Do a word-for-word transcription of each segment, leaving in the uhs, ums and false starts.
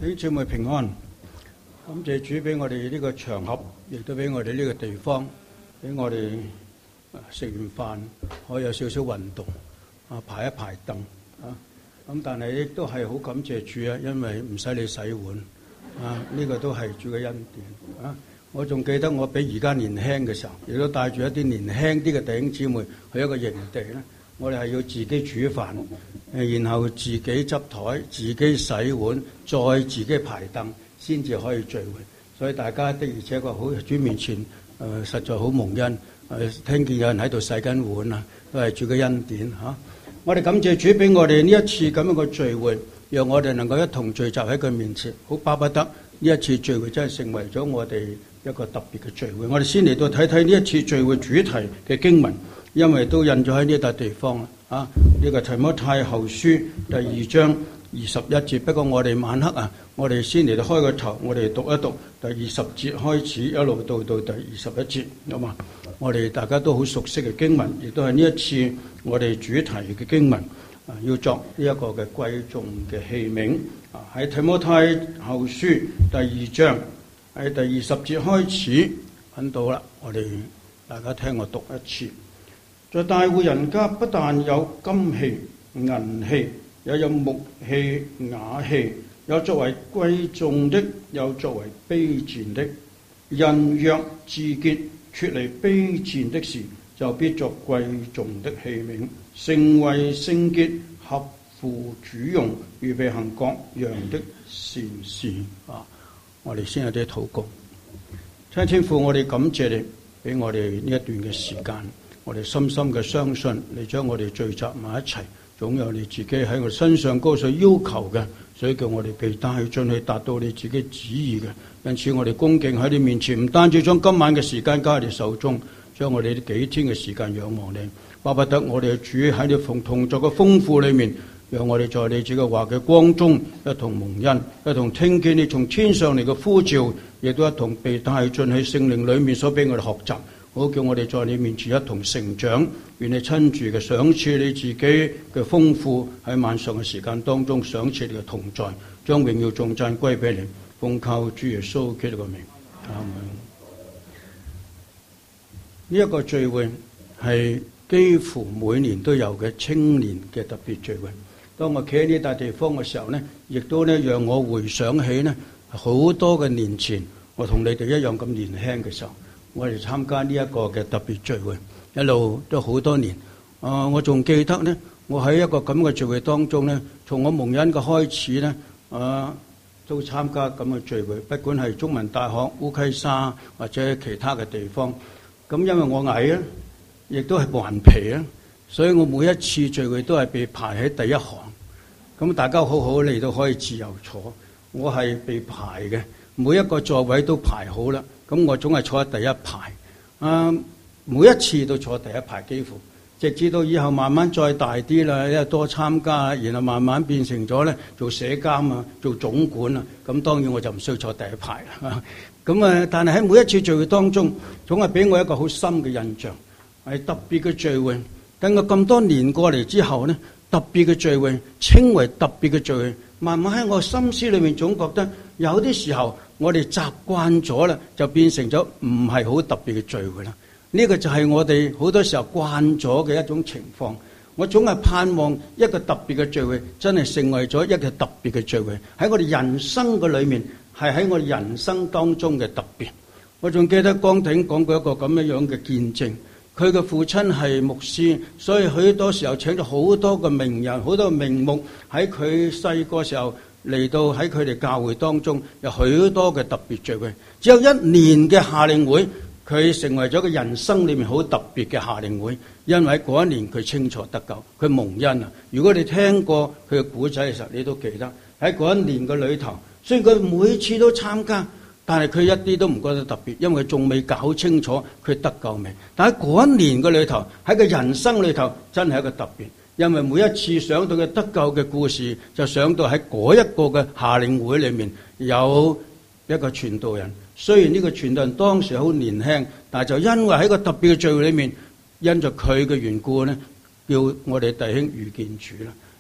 弟兄姊妹平安，感謝主俾我哋呢個場合，亦都俾我哋呢個地方，俾我哋食完飯可以有少少運動，啊排一排凳啊。咁但係亦都係好感謝主啊，因為唔使你洗碗啊，呢個都係主嘅恩典啊。我仲記得我比而家年輕嘅時候，亦都帶住一啲年輕啲嘅弟兄姊妹去一個營地咧。我哋係要自己煮飯，然後自己執台、自己洗碗，再自己排凳，先至可以聚會。所以大家的而且確好主面前，誒、呃、實在好蒙恩。誒、呃、聽見有人喺度洗緊碗啊，都係主嘅恩典嚇、啊。我哋感謝主俾我哋呢一次咁樣嘅聚會，讓我哋能夠一同聚集喺佢面前。好巴不得呢一次聚會真係成為咗我哋一個特別嘅聚會。我哋先嚟到睇睇呢一次聚會主題嘅經文。因為都印咗喺呢笪地方啦，啊！呢、這個提摩太後書第二章二十一節。不過我哋晚黑啊，我哋先嚟到開個頭，我哋讀一讀第二十節開始，一路到到第二十一節，好嘛？我哋大家都好熟悉嘅經文，亦都係呢一次我哋主題嘅經文啊，要作呢一個嘅貴重嘅器皿啊。喺提摩太後書第二章喺第二十節開始揾到啦，我哋大家聽我讀一次。在大戶人家不但有金器、銀器，也有木器、瓦器，有作為貴重的，有作為卑賤的。人若自潔，脫離卑賤的事，就必作貴重的器皿，成為聖潔，合乎主用，預備行各樣的善事。啊！我哋先有啲禱告。親天父，我哋感謝你俾我哋呢一段嘅時間。我哋深深嘅相信，你將我哋聚集埋一齊，總有你自己喺我身上嗰所要求嘅，所以叫我哋被帶進去達到你自己旨意嘅。因此我哋恭敬喺你面前，唔單止將今晚嘅時間交喺你手中，將我哋呢幾天嘅時間仰望你。巴不得我哋主喺你同同在嘅豐富裏面，讓我哋在你自己話嘅光中一同蒙恩，一同聽見你從天上嚟嘅呼召，亦都一同被帶進去聖靈裏面所俾我哋學習。好叫我哋在你面前一同成長，願你親自嘅賞賜你自己嘅豐富，喺晚上嘅時間當中賞賜你嘅同在，將榮耀頌讚歸俾你，奉靠主耶穌基督嘅名，阿門。呢一個聚會係幾乎每年都有嘅青年嘅特別聚會。當我企喺呢笪地方嘅時候呢，亦都呢讓我回想起呢好多嘅年前，我同你哋一樣咁年輕嘅時候。我哋參加呢一個嘅特別聚會，一路都好多年。啊、呃，我仲記得呢，我喺一個咁嘅聚會當中呢，從我蒙恩嘅開始呢，啊、呃，都參加咁嘅聚會，不管係中文大學、烏溪沙或者其他嘅地方。咁因為我矮啊，亦都係頑皮啊，所以我每一次聚會都係被排喺第一行。咁大家好好嚟到可以自由坐，我係被排嘅，每一個座位都排好啦。咁我總係坐喺第一排，啊，每一次都坐第一排，幾乎直至到以後慢慢再大啲啦，因為多參加，然後慢慢變成咗咧做社監啊，做總管啊，咁當然我就唔需要坐第一排啦。咁啊，但係喺每一次聚會當中，總係俾我一個好深嘅印象，係特別嘅聚會。等我咁多年過嚟之後呢，特別嘅聚會稱為特別嘅聚會，慢慢喺我心思裏面總覺得有啲時候。我哋習慣咗啦，就變成咗唔係好特別嘅聚會啦。呢個就係我哋好多時候慣咗嘅一種情況。我總係盼望一個特別嘅聚會，真係成為咗一個特別嘅聚會，喺我哋人生嘅裏面，係喺我哋人生當中嘅特別。我仲記得江挺講過一個咁樣樣嘅見證，佢嘅父親係牧師，所以許多時候請咗好多個名人、好多個名目喺佢細個時候。嚟到喺佢哋教會當中有許多嘅特別聚會，只有一年嘅夏令會，佢成為咗個人生裏面好特別嘅夏令會，因為嗰一年佢清楚得救，佢蒙恩啊！如果你聽過佢嘅古仔嘅時候，你都記得喺嗰一年嘅裏頭，雖然佢每次都參加，但係佢一啲都唔覺得特別，因為佢仲未搞清楚佢得救未。但喺嗰一年嘅裏頭，喺佢人生裏頭，真係一個特別。因為每一次想到嘅得救嘅故事，就想到喺嗰一個嘅夏令會裏面有一個傳道人。雖然呢個傳道人當時好年輕，但係就因為喺個特別嘅聚會裏面，因着佢嘅緣故呢，叫我哋弟兄遇見主啦。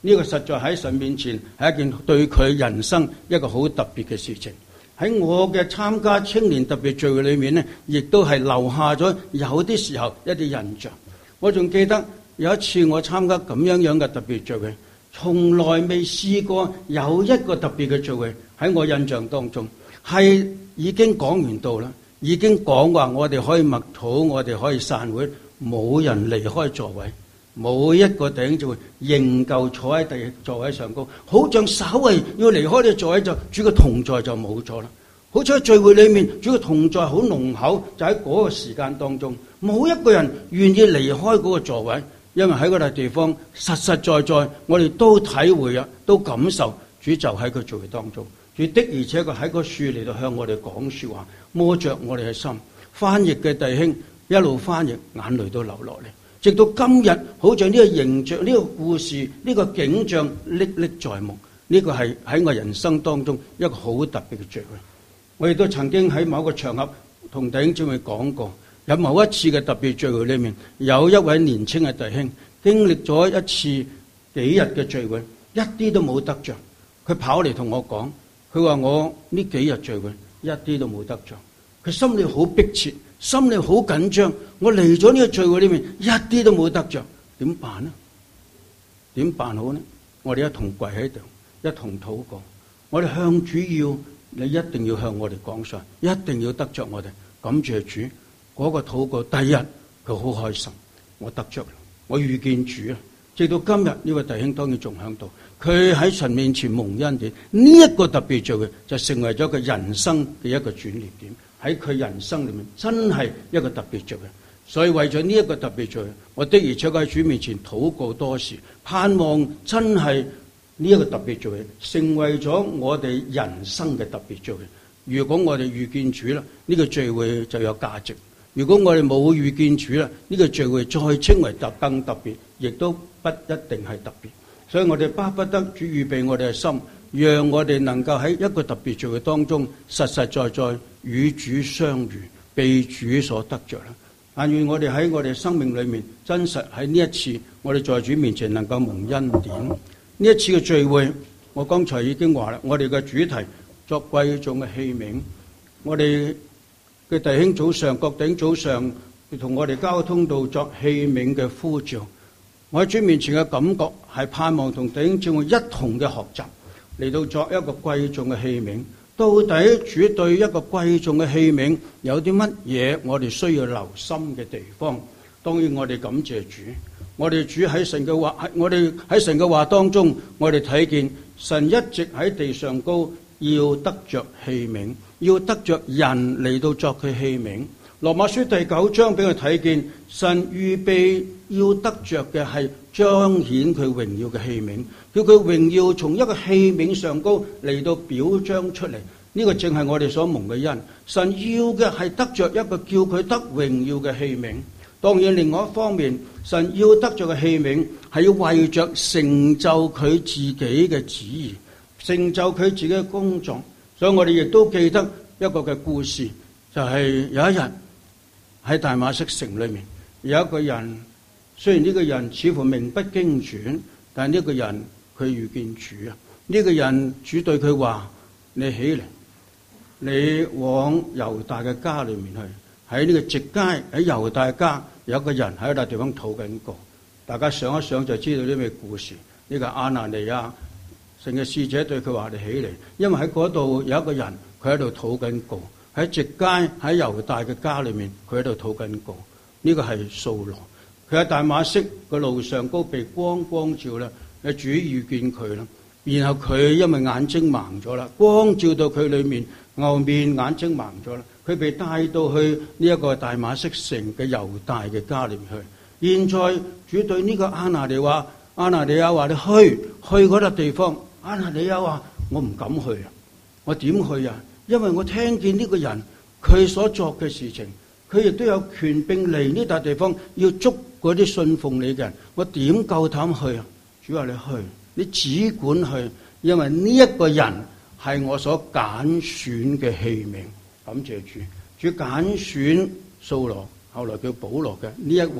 呢個實在喺神面前係一件對佢人生一個好特別嘅事情。喺我嘅參加青年特別聚會裏面呢，亦都係留下咗有啲時候一啲印象。我仲記得有一次我參加咁樣樣嘅特別聚會，從來未試過有一個特別嘅聚會喺我印象當中係已經講完道啦，已經講話我哋可以默禱，我哋可以散會，冇人離開座位，冇一個弟兄就會仍舊坐喺第座位上高，好像稍為要離開呢個座位就主嘅同在就冇咗啦。好似喺聚會裏面主嘅同在好濃厚，就喺嗰個時間當中冇一個人願意離開嗰個座位，因為喺嗰笪地方實實在在我哋都體會啊，都感受主就喺個聚會當中，主的而且確喺個樹嚟到向我哋講說話，摸着我哋嘅心。翻譯嘅弟兄一路翻譯，眼淚都流落嚟，直到今日好像呢個形象、呢個故事、呢個景象歷歷在目。呢個係喺我人生當中一個好特別嘅聚會。我亦都曾經喺某個場合同弟兄姊妹講過，有某一次嘅特別聚會裏面，有一位年輕嘅弟兄經歷咗一次幾日嘅聚會，一啲都冇得着。佢跑嚟同我講，佢話我呢幾日聚會一啲都冇得着。佢心裏好迫切，心裏好緊張。我嚟咗呢個聚會裏面一啲都冇得着，點辦呢？點辦好呢？我哋一同跪喺度，一同禱告。我哋向主要。你一定要向我哋講上，一定要得着我哋。感謝主，嗰個禱告第一佢好開心，我得着，我遇見主啊！直到今日呢位弟兄當然仲喺度，佢喺神面前蒙恩典，呢一個特別聚會就成為咗佢人生嘅一個轉捩點，喺佢人生裏面真係一個特別聚會。所以為咗呢一個特別聚會，我的而且確喺主面前禱告多時，盼望真係。呢一個特別聚會成為咗我哋人生嘅特別聚會。如果我哋遇見主啦，呢個聚會就有價值；如果我哋冇遇見主啦，呢個聚會再稱為特更特別，亦都不一定係特別。所以我哋巴不得主預備我哋嘅心，讓我哋能夠喺一個特別聚會當中實實在在與主相遇，被主所得着啦。但願我哋喺我哋生命裏面真實喺呢一次，我哋在主面前能夠蒙恩典。呢一次嘅聚會，我剛才已經話啦，我哋嘅主題作貴重嘅器皿。我哋嘅弟兄早上，各弟兄早上同我哋交通道作器皿嘅呼召。我喺主面前嘅感覺係盼望同弟兄姊妹一同嘅學習，嚟到作一個貴重嘅器皿。到底主對一個貴重嘅器皿有啲乜嘢我哋需要留心嘅地方？當然我哋感謝主。我哋主喺神嘅話，我哋喺神嘅話當中，我哋睇見神一直喺地上高，要得着器皿，要得着人嚟到作佢器皿。羅馬書第九章俾佢睇見，神預備要得着嘅係彰顯佢榮耀嘅器皿，叫佢榮耀從一個器皿上高嚟到表彰出嚟。呢個正係我哋所蒙嘅恩。神要嘅係得着一個叫佢得榮耀嘅器皿。當然另外一方面，神要得着嘅器皿係要為着成就佢自己嘅旨意，成就佢自己嘅工作。所以我哋亦都記得一個嘅故事，就係有一日喺大馬色城裏面有一個人，雖然呢個人似乎名不經傳，但係呢個人佢遇見主啊！呢個人主對佢話：你起嚟，你往猶大嘅家裏面去，喺呢個直街喺猶大家。有一個人喺一笪地方禱緊告，大家想一想就知道啲咩故事。呢個亞拿尼亞，神嘅使者對佢話：你起嚟，因為喺嗰度有一個人，佢喺度禱緊告，喺直街喺猶大嘅家裏面，佢喺度禱緊告。呢個係掃羅，佢喺大馬色個路上高被光光照啦，係主遇見佢啦，然後佢因為眼睛盲咗啦，光照到佢裏面，牛面眼睛盲咗啦。佢被帶到去呢一個大馬色城嘅猶大嘅家裏面去。現在主對呢個亞拿尼話：亞拿尼亞話你去去嗰笪地方。亞拿尼亞話：我唔敢去啊！我點去啊？因為我聽見呢個人佢所作嘅事情，佢亦都有權柄嚟呢笪地方要捉嗰啲信奉你嘅人。我點夠膽去啊？主話你去，你只管去，因為呢一個人係我所揀選嘅器皿。感謝主，主揀選掃羅，後來叫保羅嘅呢一位，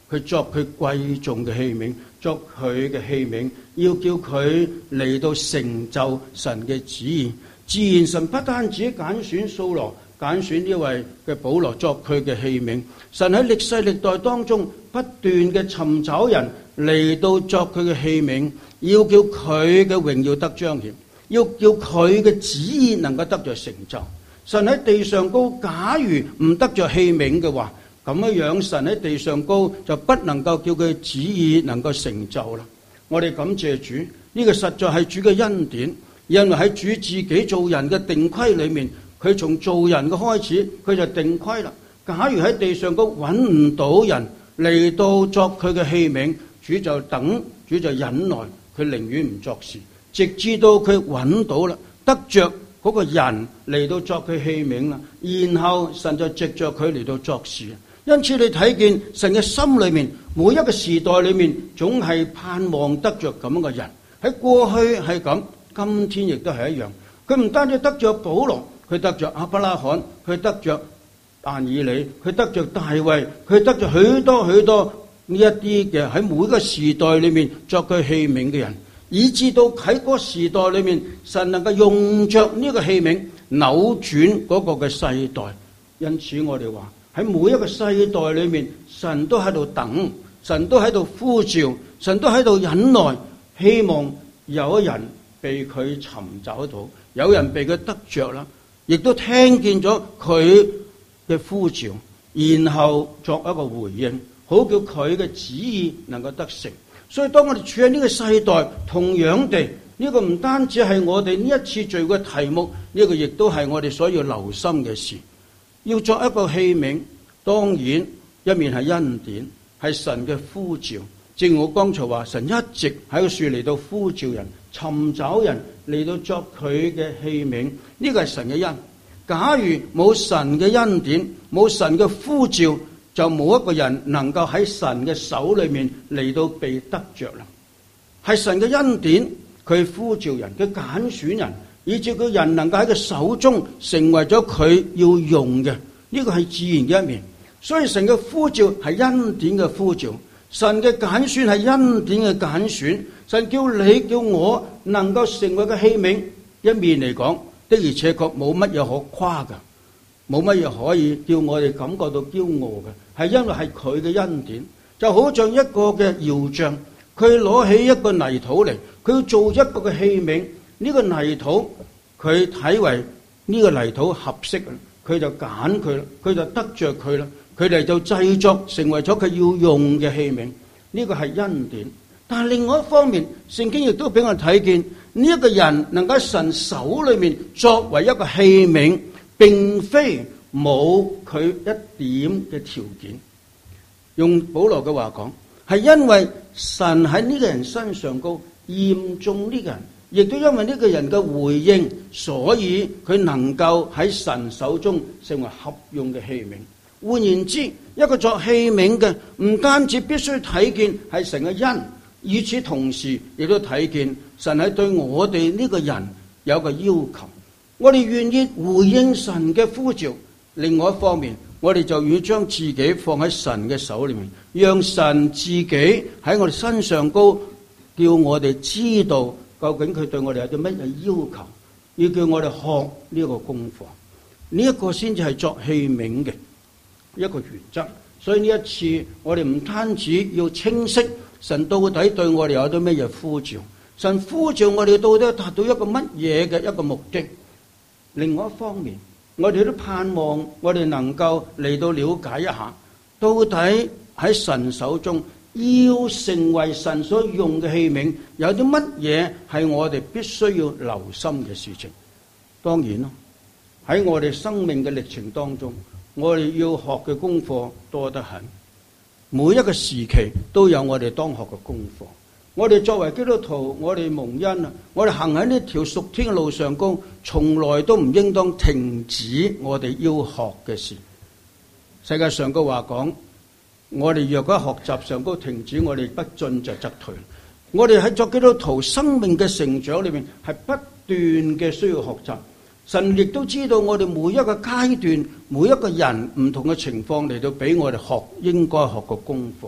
佢作佢貴重嘅器皿，作佢嘅器皿，要叫佢嚟到成就神嘅旨意。自然神不單止揀選掃羅，揀選呢位嘅保羅作佢嘅器皿，神喺歷世歷代當中不斷嘅尋找人嚟到作佢嘅器皿，要叫佢嘅榮耀得彰顯，要叫佢嘅旨意能夠得着成就。神喺地上高，假如唔得着器皿嘅話，咁樣樣神喺地上高就不能夠叫佢旨意能夠成就啦。我哋感謝主，呢個實在係主嘅恩典，因為喺主自己做人嘅定規裏面，佢從做人嘅開始，佢就定規啦。假如喺地上高揾唔到人嚟到作佢嘅器皿，主就等，主就忍耐，佢寧願唔作事，直至到佢揾到啦，得着嗰個人嚟到作佢器皿啦，然後神就藉着佢嚟到作事。因此你睇見神嘅心裏面，每一個時代裏面總係盼望得着咁嘅人。喺過去係咁，今天亦都係一樣。佢唔單止得着保羅，佢得着亞伯拉罕，佢得着但以理，佢得着大衛，佢得着許多許多呢一啲嘅喺每個時代裏面作佢器皿嘅人，以至到喺嗰個時代裏面，神能夠用着呢個器皿扭轉嗰個嘅世代。因此我哋話喺每一個世代裏面，神都喺度等，神都喺度呼召，神都喺度忍耐，希望有一人被佢尋找到，有人被佢得着啦，亦都聽見咗佢嘅呼召，然後作一個回應，好叫佢嘅旨意能夠得成。所以當我哋處喺呢個世代，同樣地，呢個唔單止係我哋呢一次聚會嘅題目，呢個亦都係我哋所要留心嘅事。要作一個器皿，當然一面係恩典，係神嘅呼召。正如我剛才話，神一直喺個樹嚟到呼召人，尋找人嚟到作佢嘅器皿，呢個係神嘅恩。假如冇神嘅恩典，冇神嘅呼召，就冇一個人能夠喺神嘅手裏面嚟到被得着啦。係神嘅恩典，佢呼召人，佢揀選人，以致佢人能夠喺佢手中成為咗佢要用嘅，呢個係自然嘅一面。所以神嘅呼召係恩典嘅呼召，神嘅揀選係恩典嘅揀選。神叫你叫我能夠成為個器皿，一面嚟講的而且確冇乜嘢可誇噶，冇乜嘢可以叫我哋感覺到驕傲嘅，係因為係佢嘅恩典。就好像一個嘅窯匠，佢攞起一個泥土嚟，佢要做一個嘅器皿。呢個泥土佢睇為呢個泥土合適，佢就揀佢啦，佢就得着佢啦，佢哋就製作成為咗佢要用嘅器皿。呢個係恩典。但係另外一方面，聖經亦都俾我睇見呢一個人能夠喺神手裏面作為一個器皿，並非冇佢一點嘅條件。用保羅嘅話講，係因為神喺呢個人身上高驗中呢個人，亦都因為呢個人嘅回應，所以佢能夠喺神手中成為合用嘅器皿。換言之，一個作器皿嘅唔單止必須睇見係神嘅恩，與此同時亦都睇見神係對我哋呢個人有個要求，我哋願意回應神嘅呼召。另外一方面，我哋就要將自己放喺神嘅手裏面，讓神自己喺我哋身上高，叫我哋知道究竟佢對我哋有啲乜嘢要求，要叫我哋學呢個功課。呢一個先至係作器皿嘅一個原則。所以呢一次我哋唔單止要清晰神到底對我哋有啲乜嘢呼召，神呼召我哋到底達到一個乜嘢嘅一個目的。另外一方面，我哋都盼望我哋能夠嚟到了解一下，到底喺神手中要成為神所用嘅器皿，有啲乜嘢係我哋必須要留心嘅事情。當然咯，喺我哋生命嘅歷程當中，我哋要學嘅功課多得很，每一個時期都有我哋當學嘅功課。我哋作為基督徒，我哋蒙恩啊，我哋行喺呢條屬天嘅路上高，從來都唔應當停止我哋要學嘅事。世界上嘅話講，我哋若果喺學習上高停止，我哋不進就則退。我哋喺作基督徒生命嘅成長裏面，係不斷嘅需要學習。神亦都知道我哋每一個階段，每一個人唔同嘅情況嚟到俾我哋學應該學嘅功課。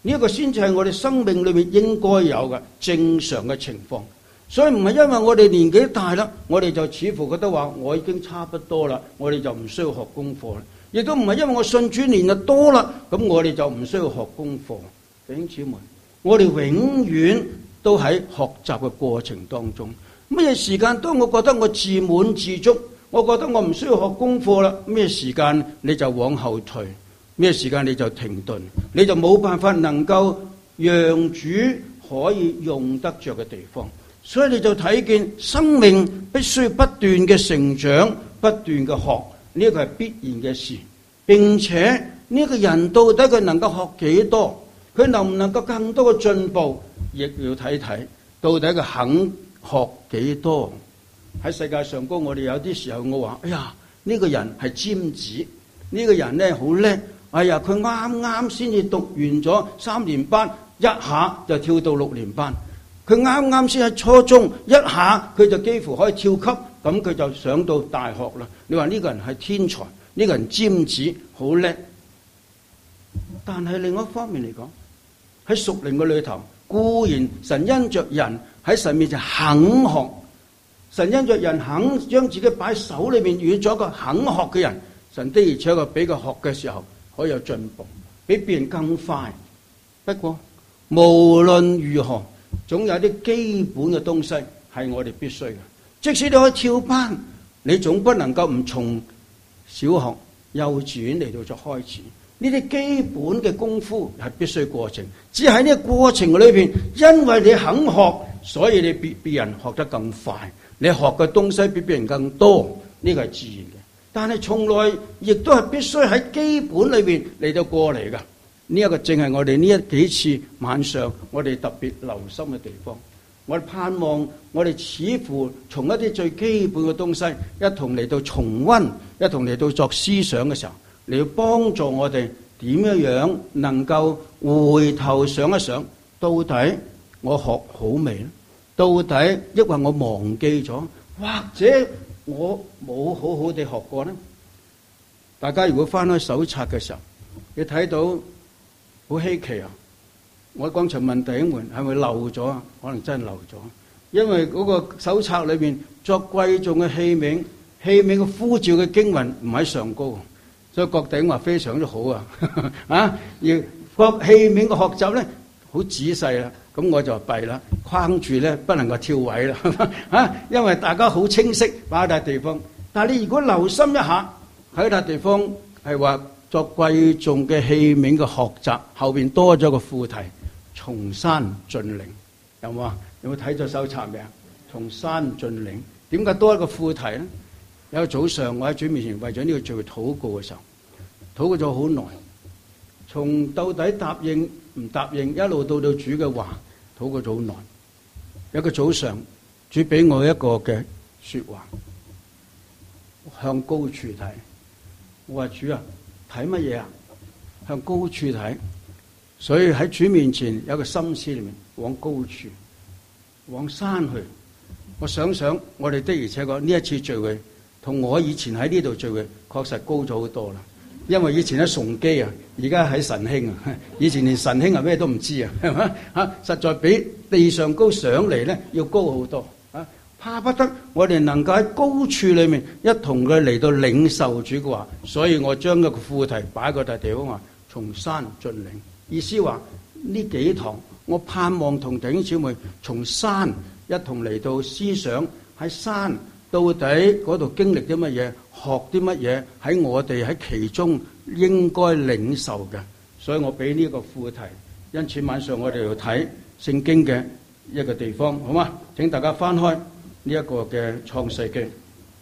呢一個先至係我哋生命裏面應該有嘅正常嘅情況。所以唔係因為我哋年紀大啦，我哋就似乎覺得話我已經差不多啦，我哋就唔需要學功課啦。亦都唔係因為我信主年日多啦，咁我哋就唔需要學功課。弟兄姊妹，我哋永遠都喺學習嘅過程當中。咩時間當我覺得我自滿自足，我覺得我唔需要學功課啦，咩時間你就往後退，咩時間你就停頓，你就冇辦法能夠讓主可以用得着嘅地方。所以你就睇見生命必須不斷嘅成長，不斷嘅學，呢個係必然嘅事。並且呢個人到底佢能夠學幾多，佢能唔能夠更多嘅進步，亦要睇睇到底佢肯學幾多。喺世界上高，我哋有啲時候我話：哎呀，呢個人係尖子，呢個人咧好叻。哎呀，佢啱啱先至讀完咗三年班，一下就跳到六年班。佢啱啱先喺初中，一下佢就幾乎可以跳級，咁佢就上到大學啦。你話呢個人係天才，呢個人尖子好叻。但係另外一方面嚟講，喺屬靈嘅裏頭，固然神因着人喺神面前肯學，神因着人肯將自己擺手裏面，遇咗一個肯學嘅人，神的而且確俾佢學嘅時候可以有進步，比別人更快。不過無論如何，總有啲基本嘅東西係我哋必須嘅。即使你可以跳班，你總不能夠唔從小學、幼稚園嚟到作開始。呢啲基本嘅功夫係必須過程。只喺呢個過程裏邊，因為你肯學，所以你比別人學得更快。你學嘅東西比別人更多，呢個係自然嘅。但係從來亦都係必須喺基本裏邊嚟到過嚟㗎。呢一個正係我哋呢一幾次晚上我哋特別留心嘅地方。我哋盼望我哋似乎從一啲最基本嘅東西一同嚟到重溫，一同嚟到作思想嘅時候，嚟到幫助我哋點樣樣能夠回頭想一想，到底我學好未咧？到底抑或我忘記咗，或者我冇好好地學過呢？大家如果翻開手冊嘅時候，你睇到好稀奇啊！我剛才問弟兄們係咪漏咗啊？可能真係漏咗，因為嗰個手冊裏邊作貴重嘅器皿，器皿嘅呼召嘅經文唔喺上高，所以各弟兄話非常之好啊！啊，而各器皿嘅學習咧好仔細啦，咁我就弊啦，框住咧不能夠跳位啦，啊，因為大家好清晰擺喺笪地方，但係你如果留心一下喺笪地方係話作貴重嘅器皿嘅學習，後邊多咗個副題。從山峻嶺，有冇啊？有冇睇咗手冊未啊？從山峻嶺，點解多一個副題咧？有一個早上我喺主面前為咗呢個聚會禱告嘅時候，禱告咗好耐，從到底答應唔答應，一路到到主嘅話，禱告咗好耐。有一個早上，主俾我一個嘅說話，向高處睇。我話主啊，睇乜嘢啊？向高處睇。所以喺主面前有個心思裏面，往高處，往山去。我想想，我哋的而且確呢一次聚會，同我以前喺呢度聚會，確實高咗好多啦。因為以前喺崇基啊，而家喺神興啊。以前連神興係咩都唔知啊，係咪啊？實在比地上高上嚟咧，要高好多啊！怕不得我哋能夠喺高處裏面一同佢嚟到領受主嘅話，所以我將一個副題擺喺個地方話：從山峻嶺。意思話呢幾堂，我盼望同弟兄姊妹從山一同嚟到思想，喺山到底嗰度經歷啲乜嘢，學啲乜嘢，喺我哋喺其中應該領受嘅。所以我俾呢個副題。因此晚上我哋要睇聖經嘅一個地方，好嗎？請大家翻開呢一個嘅創世記，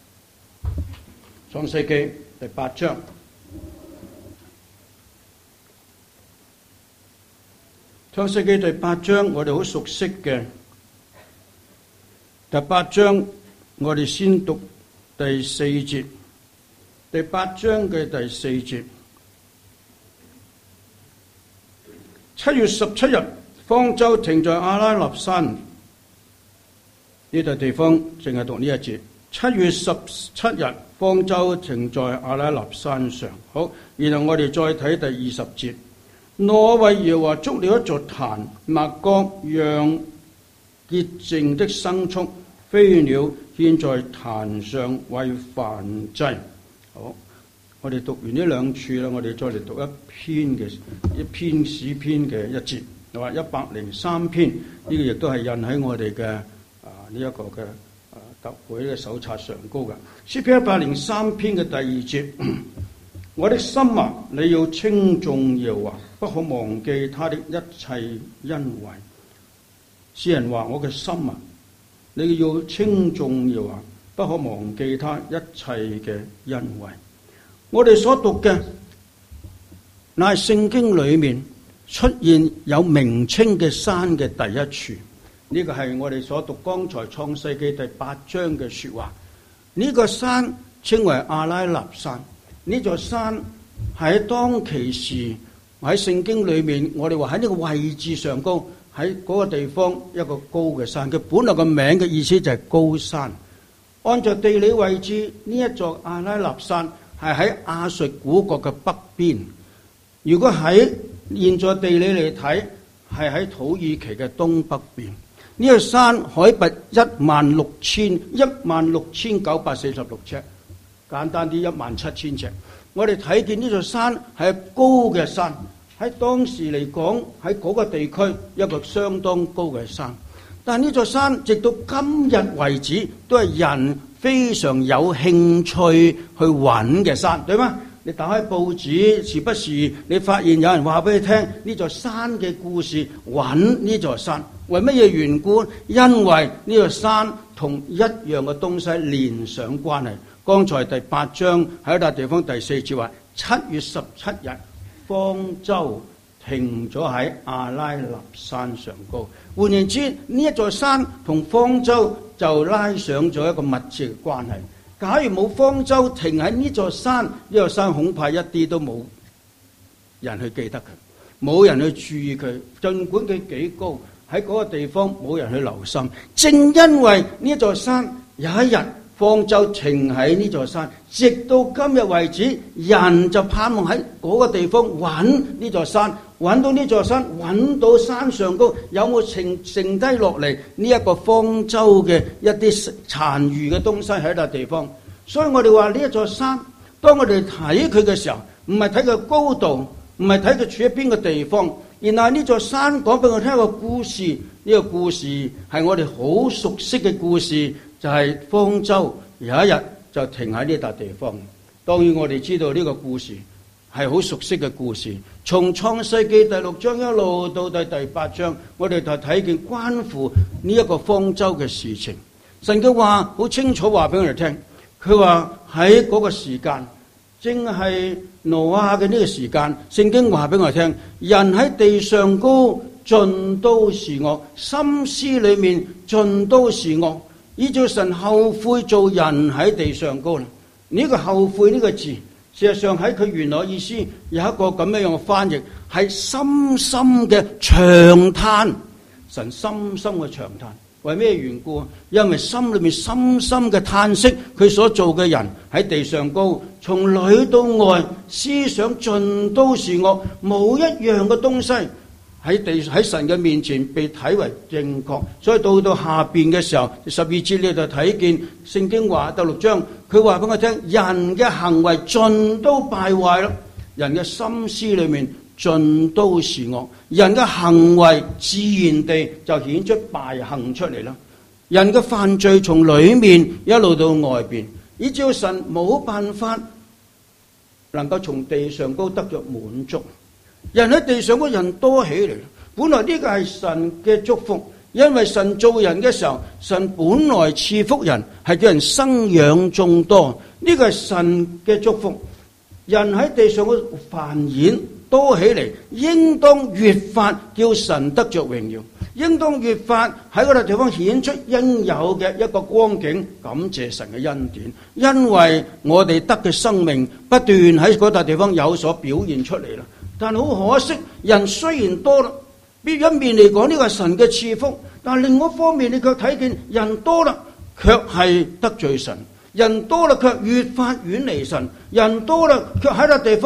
創世記第八章。創世記第八章，我哋好熟悉嘅。第八章，我哋先讀第四節。第八章嘅第四節，七月十七日，方舟停在阿拉臘山。呢度地方淨係讀呢一節。七月十七日，方舟停在阿拉臘山上。好，然後我哋再睇第二十節。 挪為耶和華築了一座壇，麥各讓潔淨的牲畜、飛鳥獻在壇上為燔祭。好，我哋讀完呢兩處啦，我哋再嚟讀一篇嘅一篇詩篇嘅一節，係嘛？一百零三篇，呢、這個亦都係印喺我哋嘅啊呢一個嘅啊特會嘅手冊上高嘅。詩篇一百零三篇嘅第二節，我的心啊，你要稱頌耶和華，不可忘記他的一切恩惠。詩人話：我嘅心啊，你要稱頌耶和華，不可忘記他一切嘅恩惠。我哋所讀嘅，乃係聖經裏面出現有名稱嘅山嘅第一處。呢、這個係我哋所讀剛才創世記第八章嘅說話。呢、這個山稱為亞拉臘山。呢座山喺當其時喺聖經裏面，我哋話喺呢個位置上高，喺嗰個地方一個高嘅山。佢本來個名嘅意思就係高山。按照地理位置，呢一座亞拉臘山係喺亞述古國嘅北邊。如果喺現在地理嚟睇，係喺土耳其嘅東北邊。呢個山海拔一萬六千一萬六千九百四十六尺，簡單啲一萬七千尺。我哋睇見呢座山係高嘅山，喺當時嚟講，喺嗰個地區一個相當高嘅山。但係呢座山直到今日為止，都係人非常有興趣去揾嘅山，對嗎？你打開報紙，時不時你發現有人話俾你聽呢座山嘅故事，揾呢座山，為乜嘢緣故？因為呢座山同一樣嘅東西連上關係。剛才第八章喺一笪地方第四節話，七月十七日，方舟停咗喺亞拉臘山上高。換言之，呢一座山同方舟就拉上咗一個密切嘅關係。假如冇方舟停喺呢座山，呢座山恐怕一啲都冇人去記得佢，冇人去注意佢。儘管佢幾高，喺嗰個地方冇人去留心。正因為呢座山有一日方舟停喺呢座山，直到今日為止，人就盼望喺嗰個地方揾呢座山，揾到呢座山，揾到山上高有冇剩剩低落嚟呢一個方舟嘅一啲殘餘嘅東西喺笪地方。所以我哋話呢一座山，當我哋睇佢嘅時候，唔係睇佢高度，唔係睇佢處喺邊個地方，然後呢座山講俾我聽一個故事。呢個故事係我哋好熟悉嘅故事，就係方舟有一日就停喺呢笪地方。當然我哋知道呢個故事係好熟悉嘅故事，從創世記第六章一路到第第八章，我哋就睇見關乎呢一個方舟嘅事情。神嘅話好清楚話俾我哋聽，佢話喺嗰個時間，正係挪亞嘅呢個時間，聖經話俾我哋聽，人喺地上高盡都是惡，心思裏面盡都是惡，依照神後悔做人喺地上高啦。呢、這個後悔呢個字，事實上喺佢原來意思有一個咁樣樣嘅翻譯，係深深嘅長嘆。神深深嘅長嘆，為咩緣故？因為心裏面深深嘅嘆息，佢所做嘅人喺地上高，從裏到外思想盡都是惡，冇一樣嘅東西喺地喺神嘅面前被睇為正確。所以到到下邊嘅時候，十二節你就睇見聖經話第六章，佢話俾我聽，人嘅行為盡都敗壞啦，人嘅心思裏面盡都是惡，人嘅行為自然地就顯出敗行出嚟啦。人嘅犯罪從裏面一路到外邊，以至神冇辦法能夠從地上高得着滿足。人喺地上嗰人多起嚟，本來呢個係神嘅祝福，因為神造人嘅時候，神本來賜福人係叫人生養眾多，呢個係神嘅祝福。人喺地上嗰繁衍多起嚟，應當越發叫神得着榮耀，應當越發喺嗰度地方顯出應有嘅一個光景，感謝神嘅恩典。因為我哋得嘅生命不斷喺嗰笪地方有所表現出嚟啦。但好可惜，人雖然多啦，一面嚟講呢個係神嘅賜福，但另一方面你卻睇見人多啦，卻係得罪神；人多啦，卻越發遠離神；人多啦，卻喺個地方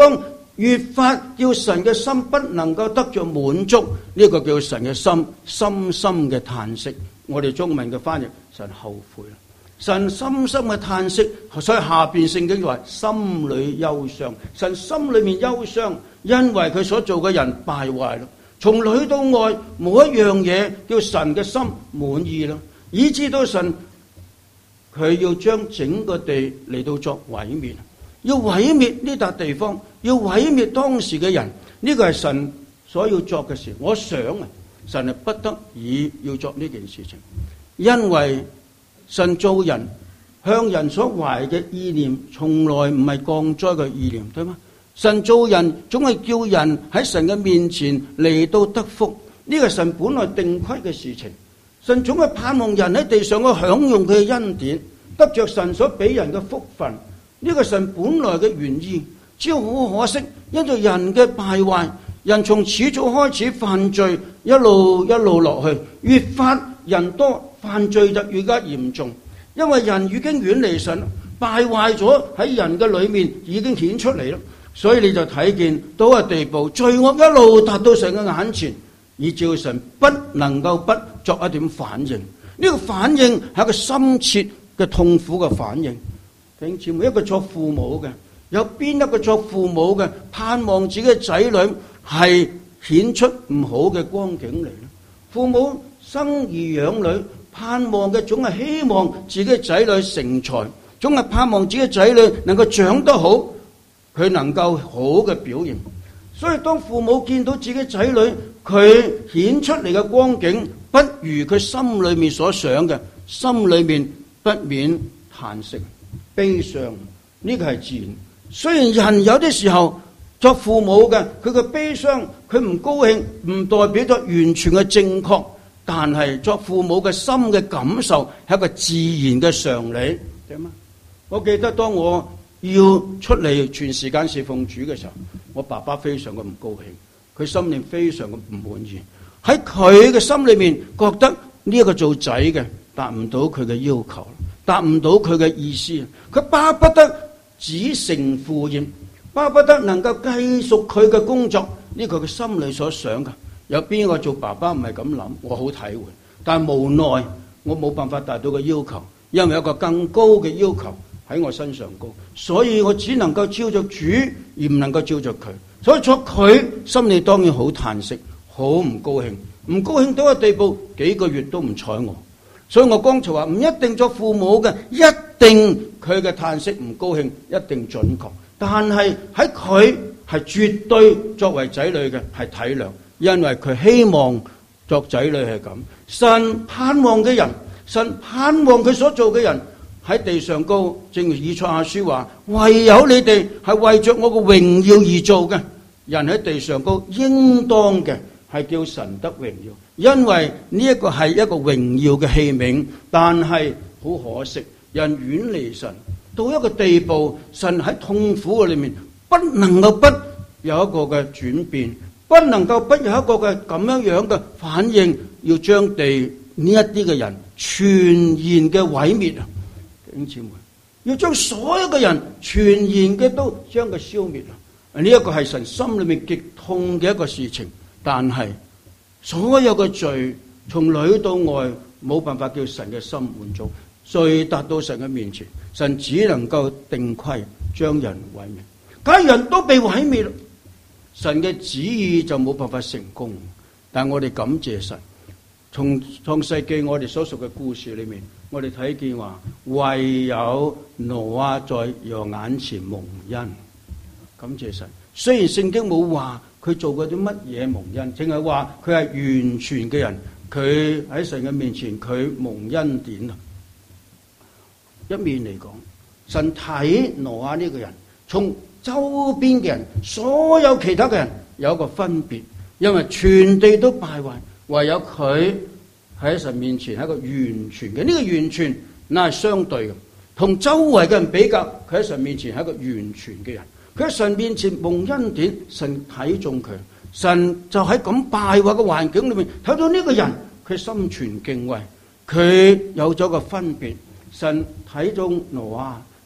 越發叫神嘅心不能夠得着滿足，呢個叫神嘅心深深嘅嘆息。我哋中文嘅翻譯，神後悔啦，神深深嘅嘆息，所以下邊聖經就話心裏憂傷，神心裏面憂傷，因為佢所做嘅人敗壞啦，從裏到外冇一樣嘢叫神嘅心滿意啦，以致到神佢要將整個地嚟到作毀滅，要毀滅呢笪地方，要毀滅當時嘅人，呢個係神所要作嘅事。我想啊，神係不得已要作呢件事情，因為神造人向人所懷嘅意念，從來唔係降災嘅意念，對嗎？神造人總係叫人喺神嘅面前嚟到得福，呢個係神本來定規嘅事情。神總係盼望人喺地上去享用佢嘅恩典，得着神所俾人嘅福分，呢個係神本來嘅原意。只要好可惜，因為人嘅敗壞，人從始早開始犯罪，一路一路落去，越發人多，犯罪就越加嚴重。因為人已經遠離神，敗壞咗喺人嘅裏面已經顯出嚟啦，所以你就睇見到個地步，罪惡一路達到神嘅眼前，以致神不能夠不作一點反應。呢個反應係一個深切嘅痛苦嘅反應。弟兄姊妹，一個作父母嘅，有邊一個作父母嘅盼望自己嘅仔女係顯出唔好嘅光景嚟呢？父母生兒養女，盼望嘅總係希望自己嘅仔女成才，總係盼望自己嘅仔女能夠長得好，佢能夠好嘅表現。所以當父母見到自己仔女佢顯出嚟嘅光景不如佢心裏面所想嘅，心裏面不免嘆息悲傷，呢個係自然。雖然人有啲時候作父母嘅，佢嘅悲傷，佢唔高興，唔代表咗完全嘅正確，但係作父母嘅心嘅感受係一個自然嘅常理，點啊？我記得當我要出嚟全時間侍奉主嘅時候，我爸爸非常嘅唔高興，佢心裏非常嘅唔滿意，喺佢嘅心裏面覺得呢一個做仔嘅達唔到佢嘅要求，達唔到佢嘅意思，佢巴不得子承父業，巴不得能夠繼續佢嘅工作，呢個佢心裏所想嘅。有邊個做爸爸唔係咁諗？我好體會，但係無奈我冇辦法達到個要求，因為有一個更高嘅要求喺我身上高，所以我只能夠照着主，而唔能夠照着佢。所以作佢心裏當然好嘆息，好唔高興，唔高興到個地步，幾個月都唔睬我。所以我剛才話唔一定作父母嘅，一定佢嘅嘆息唔高興，一定準確。但係喺佢係絕對作為仔女嘅係體諒，因為佢希望作仔女係咁。神盼望嘅人，神盼望佢所做嘅人喺地上高，正如以賽亞書話，唯有你哋係為着我嘅榮耀而做嘅。人喺地上高，應當嘅係叫神得榮耀，因為呢一個係一個榮耀嘅器皿。但係好可惜，人遠離神到一個地步，神喺痛苦嘅裏面不能夠不有一個嘅轉變，不能夠不有一個嘅咁樣樣嘅反應，要將地呢一啲嘅人全然嘅毀滅啊！弟兄姊妹，要將所有嘅人全然嘅都將佢消滅啊！呢一個係神心裏面極痛嘅一個事情。但係所有嘅罪從裏到外冇辦法叫神嘅心滿足，罪達到神嘅面前，神只能夠定規將人毀滅。假如人都被毀滅，神嘅旨意就冇辦法成功。但我哋感謝神，從創世記我哋所屬嘅故事裏面，我哋睇見話唯有挪亞在耶和華眼前蒙恩。感謝神，雖然聖經冇話佢做過啲乜嘢蒙恩，淨係話佢係完全嘅人，佢喺神嘅面前佢蒙恩典啊。一面嚟講，神睇挪亞呢個人，從周邊嘅人，所有其他嘅人有一個分別，因為全地都敗壞，唯有佢喺神面前係一個完全嘅。呢個完全那係相對嘅，同周圍嘅人比較，佢喺神面前係一個完全嘅人。佢喺神面前蒙恩典，神睇中佢，神就喺咁敗壞嘅環境裏面睇到呢個人，佢心存敬畏，佢有咗個分別。神睇中挪亞，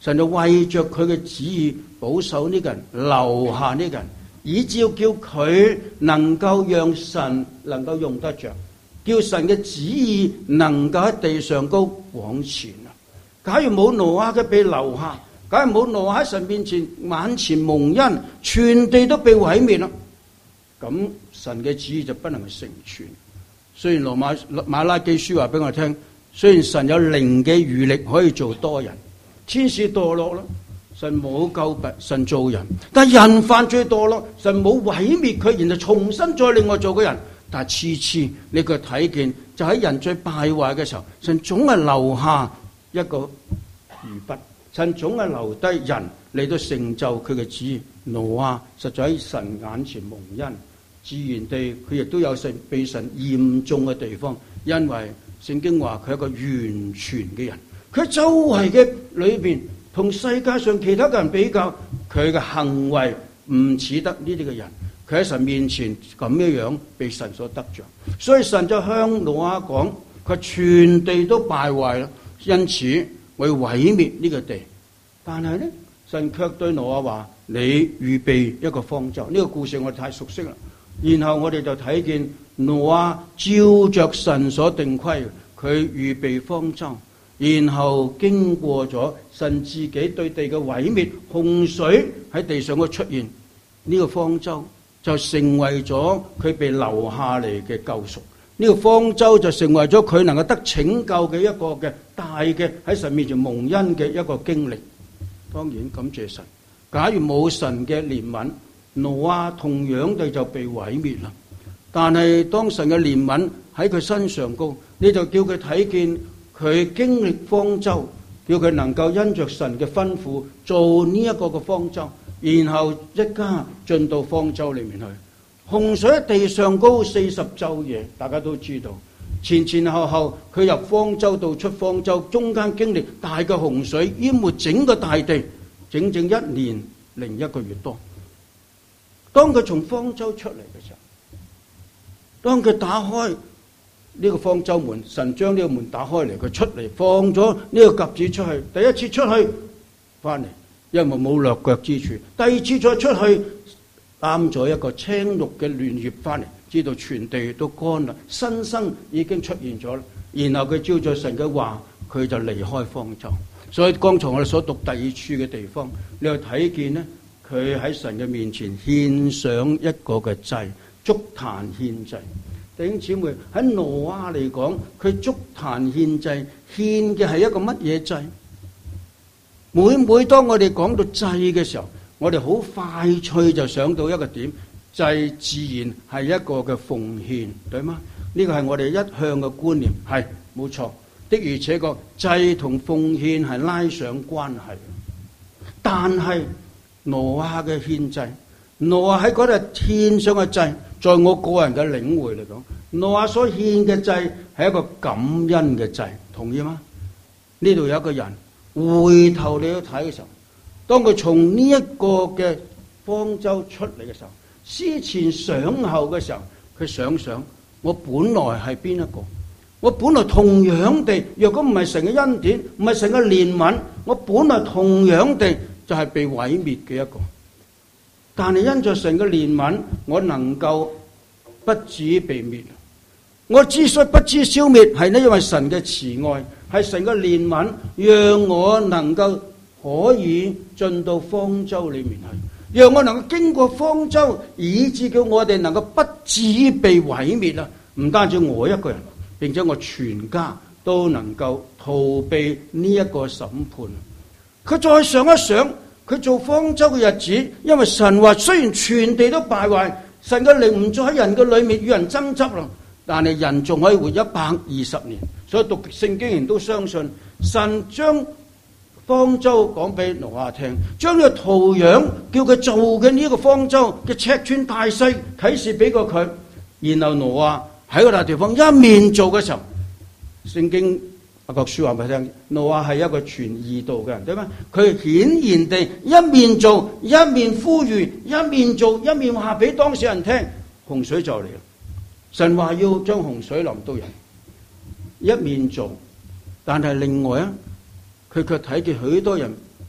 神就為着佢嘅旨意保守呢個人，留下呢個人，以至要叫佢能夠讓神能夠用得着，叫神嘅旨意能夠喺地上高往前啊！假如冇挪亞嘅被留下，假如冇挪亞喺神面前眼前蒙恩，全地都被毀滅啦，咁神嘅旨意就不能成全。雖然羅馬馬拉基書話俾我聽，雖然神有靈嘅餘力可以做多人，天使墮落啦，神冇救拔神做人，但係人犯罪墮落，神冇毀滅佢，然後重新再另外做個人。但係次次你佢睇見，就喺人最敗壞嘅時候，神總係留下一個餘筆，神總係留低人嚟到成就佢嘅旨意。挪亞實在喺神眼前蒙恩，自然地佢亦都有神被神驗中嘅地方，因為聖經話佢係一個完全嘅人，佢周圍嘅裏邊同世界上其他嘅人比較，佢嘅行為唔似得呢啲嘅人，佢喺神面前咁樣樣被神所得着，所以神就向挪亞講，佢全地都敗壞啦，因此我要毀滅呢個地。但係呢，神卻對挪亞話：你預備一個方舟。呢個故事我哋太熟悉啦。然後我哋就睇見挪亞照着神所定規，佢預備方舟，然後經過咗神自己對地嘅毀滅，洪水喺地上嘅出現，呢個方舟就成為咗佢被留下嚟嘅救贖。呢個方舟就成為咗佢能夠得拯救嘅一個嘅大嘅喺神面前蒙恩嘅一個經歷。當然感謝神，假如冇神嘅憐憫，挪亞同樣地就被毀滅啦。但係當神嘅憐憫喺佢身上高，你就叫佢睇見佢經歷方舟，叫佢能夠因着神嘅吩咐做呢一個嘅方舟，然後一家進到方舟裏面去。洪水喺地上高四十晝夜，大家都知道，前前後後佢入方舟到出方舟，中間經歷大嘅洪水淹沒整個大地，整整一年零一個月多。當佢從方舟出嚟嘅時候，當佢打開呢個方舟門，神將呢個門打開嚟，佢出嚟放咗呢個鴿子出去。第一次出去翻嚟，因為冇落腳之處；第二次再出去，擔咗一個青綠嘅嫩葉翻嚟，知道全地都乾啦，新生已經出現咗啦。然後佢照着神嘅話，佢就離開方舟。所以剛才我哋所讀第二處嘅地方，你又睇見呢，佢喺神嘅面前獻上一個嘅祭，築壇獻祭。弟兄姊妹，喺挪亞嚟講，佢築壇獻祭，獻嘅係一個乜嘢祭？每每當我哋講到祭嘅時候，我哋好快脆就想到一個點，祭自然係一個嘅奉獻，對嗎？呢個係我哋一向嘅觀念，係冇錯的，而且個祭同奉獻係拉上關係。但係挪亞嘅獻祭，挪亞喺嗰度獻上嘅祭，在我個人嘅領會嚟講，挪亞所獻嘅祭係一個感恩嘅祭，同意嗎？呢度有一個人回頭你去睇嘅時候，當佢從呢一個嘅方舟出嚟嘅時候，思前想後嘅時候，佢想想我本來係邊一個？我本來同樣地，若果唔係神嘅恩典，唔係神嘅憐憫，我本來同樣地就係被毀滅嘅一個。但係因着神嘅憐憫，我能夠不至於被滅。我之所以不至消滅，係呢因為神嘅慈愛，係神嘅憐憫，讓我能夠可以進到方舟裏面去，讓我能夠經過方舟，以致叫我哋能夠不至於被毀滅啦。唔單止我一個人，並且我全家都能夠逃避呢一個審判。佢再想一想，佢做方舟嘅日子，因為神話雖然全地都敗壞，神嘅靈唔再喺人嘅裏面與人爭執啦，但係人仲可以活一百二十年。所以讀聖經人都相信神將方舟講俾挪亞聽，將呢個圖樣叫佢做嘅呢個方舟嘅尺寸大細啟示俾過佢。然後挪亞喺嗰笪地方一面做嘅時候，聖經阿國書話俾佢聽，挪亞係一個傳義道嘅人，對嗎？佢顯然地一面做一面呼籲，一面做一面話俾當事人聽，洪水就嚟啦。神話要將洪水臨到人，一面做，但係另外啊，佢卻睇見許多人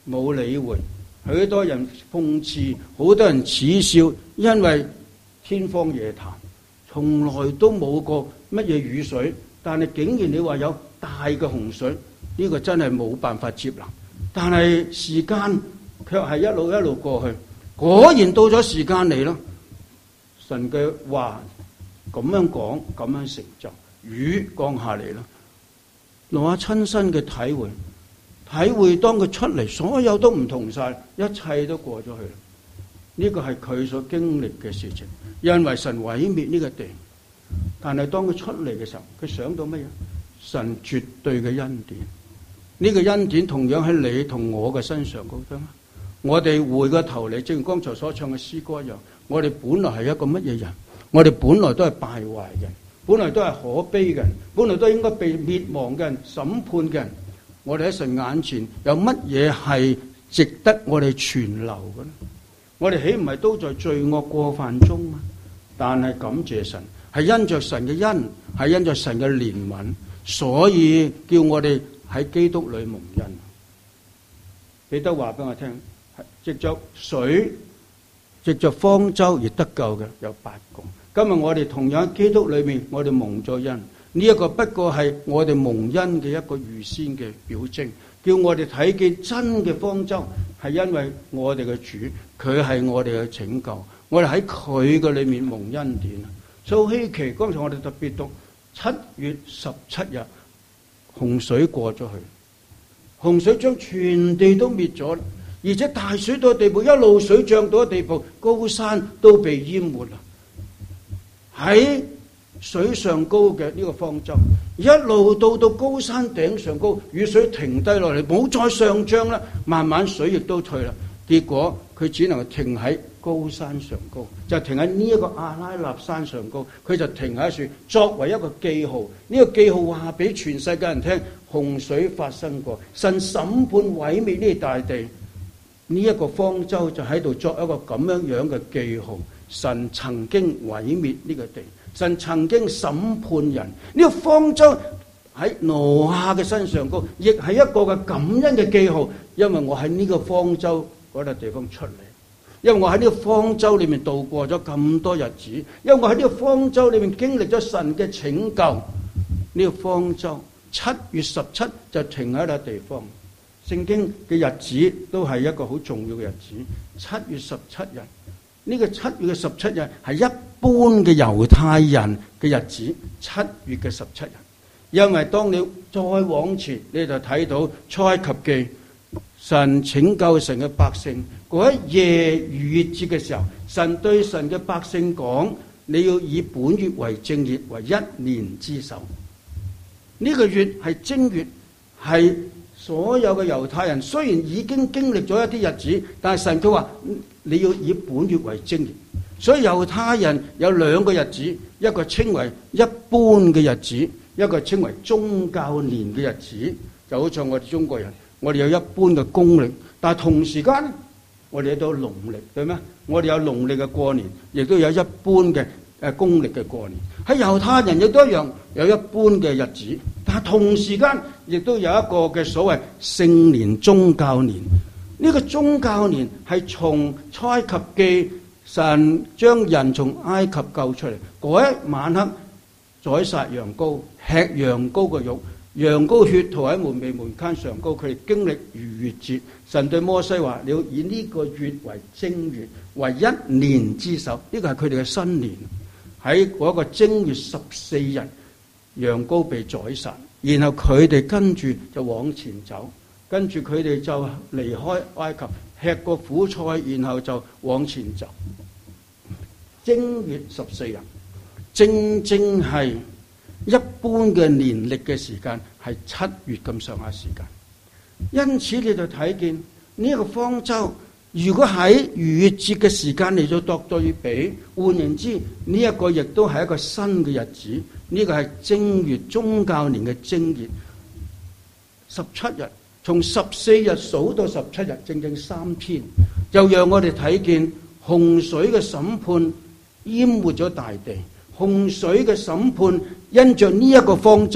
冇理會，許多人諷刺，好多人恥笑，因為天方夜譚，從來都冇過乜嘢雨水，但係竟然你話有大嘅洪水，呢個真係冇辦法接納。但係時間卻係一路一路過去，果然到咗時間嚟咯。神嘅話咁樣講，咁樣成就，雨降下嚟啦。挪亞親身嘅體會，體會當佢出嚟，所有都唔同晒，一切都過咗去啦。呢個係佢所經歷嘅事情，因為神毀滅呢個地。但係當佢出嚟嘅時候，佢想到乜嘢？神絕對嘅恩典。呢個恩典同樣喺你同我嘅身上嗰度。我哋回個頭嚟，正如剛才所唱嘅詩歌一樣，我哋本來係一個乜嘢人？我哋本來都係敗壞嘅，本來都係可悲嘅人，本來都應該被滅亡嘅人、審判嘅人。我哋喺神眼前有乜嘢係值得我哋存留嘅呢？我哋豈唔係都在罪惡過犯中嗎？但係感謝神，係因着神嘅恩，係因着神嘅憐憫，所以叫我哋喺基督裏蒙恩。彼得話俾我聽，藉着水、藉着方舟而得救嘅有八個。今日我哋同樣喺基督裏面，我哋蒙咗恩。呢一個不過係我哋蒙恩嘅一個預先嘅表徵，叫我哋睇見真嘅方舟係因為我哋嘅主，佢係我哋嘅拯救，我哋喺佢嘅裏面蒙恩典。所以稀奇，剛才我哋特別讀七月十七日，洪水過咗去，洪水將全地都滅咗，而且大水到地步，一路水漲到地步，高山都被淹沒啦。喺水上高嘅呢個方舟，一路到到高山頂上高，雨水停低落嚟，冇再上漲啦，慢慢水亦都退啦。結果佢只能夠停喺高山上高，就停喺呢一個亞拉臘山上高，佢就停喺樹，作為一個記號。呢、這個記號話俾全世界人聽，洪水發生過，神審判毀滅呢大地。呢、這、一個方舟就喺度作一個咁樣樣嘅記號。神曾經毀滅呢個地，神曾經審判人。呢、這個方舟喺挪亞嘅身上高，亦係一個嘅感恩嘅記號。因為我喺呢個方舟嗰笪地方出嚟，因為我喺呢個方舟裏面度過咗咁多日子，因為我喺呢個方舟裏面經歷咗神嘅拯救。呢、這個方舟七月十七就停喺笪地方。聖經嘅日子都係一個好重要嘅日子，七月十七日。呢、這個七月嘅十七日係一般嘅猶太人嘅日子，七月嘅十七日。因為當你再往前，你就睇到出埃及記，神拯救神嘅百姓嗰一夜逾越節嘅時候，神對神嘅百姓講：你要以本月為正月，為一年之首。呢、這個月係正月，係所有嘅猶太人雖然已經經歷咗一啲日子，但係神佢話你要以本月為正月。所以猶太人有兩個日子，一個稱為一般嘅日子，一個稱為宗教年嘅日子。就好似我哋中國人，我哋有一般嘅公曆，但係同時間我哋都有農曆，對咩？我哋有農曆嘅過年，亦都有一般嘅誒公曆嘅過年。喺猶太人亦都一樣有一般嘅日子，但係同時間亦都有一個嘅所謂聖年宗教年。呢、這個宗教年係從出埃及記，神將人從埃及救出嚟嗰一晚黑，宰殺羊羔，吃羊羔嘅肉，羊羔血塗喺門楣門檻上高，佢哋經歷逾越節。神對摩西話：你要以呢個月為正月，為一年之首。呢個係佢哋嘅新年。喺嗰個正月十四日，羊羔被宰殺，然後佢哋跟住就往前走，跟住佢哋就離開埃及，吃過苦菜，然後就往前走。正月十四日，正正係一般嘅年曆嘅時間，係七月咁上下時間。因此你就睇見呢一個方舟，如果喺逾越節嘅時間嚟做作對比，換言之，呢一個亦都係一個新嘅日子。呢個係正月宗教年嘅正月十七日，從十四日數到十七日，正正三天，就讓我哋睇見洪水嘅審判淹沒咗大地。洪水嘅審判因着呢一個方舟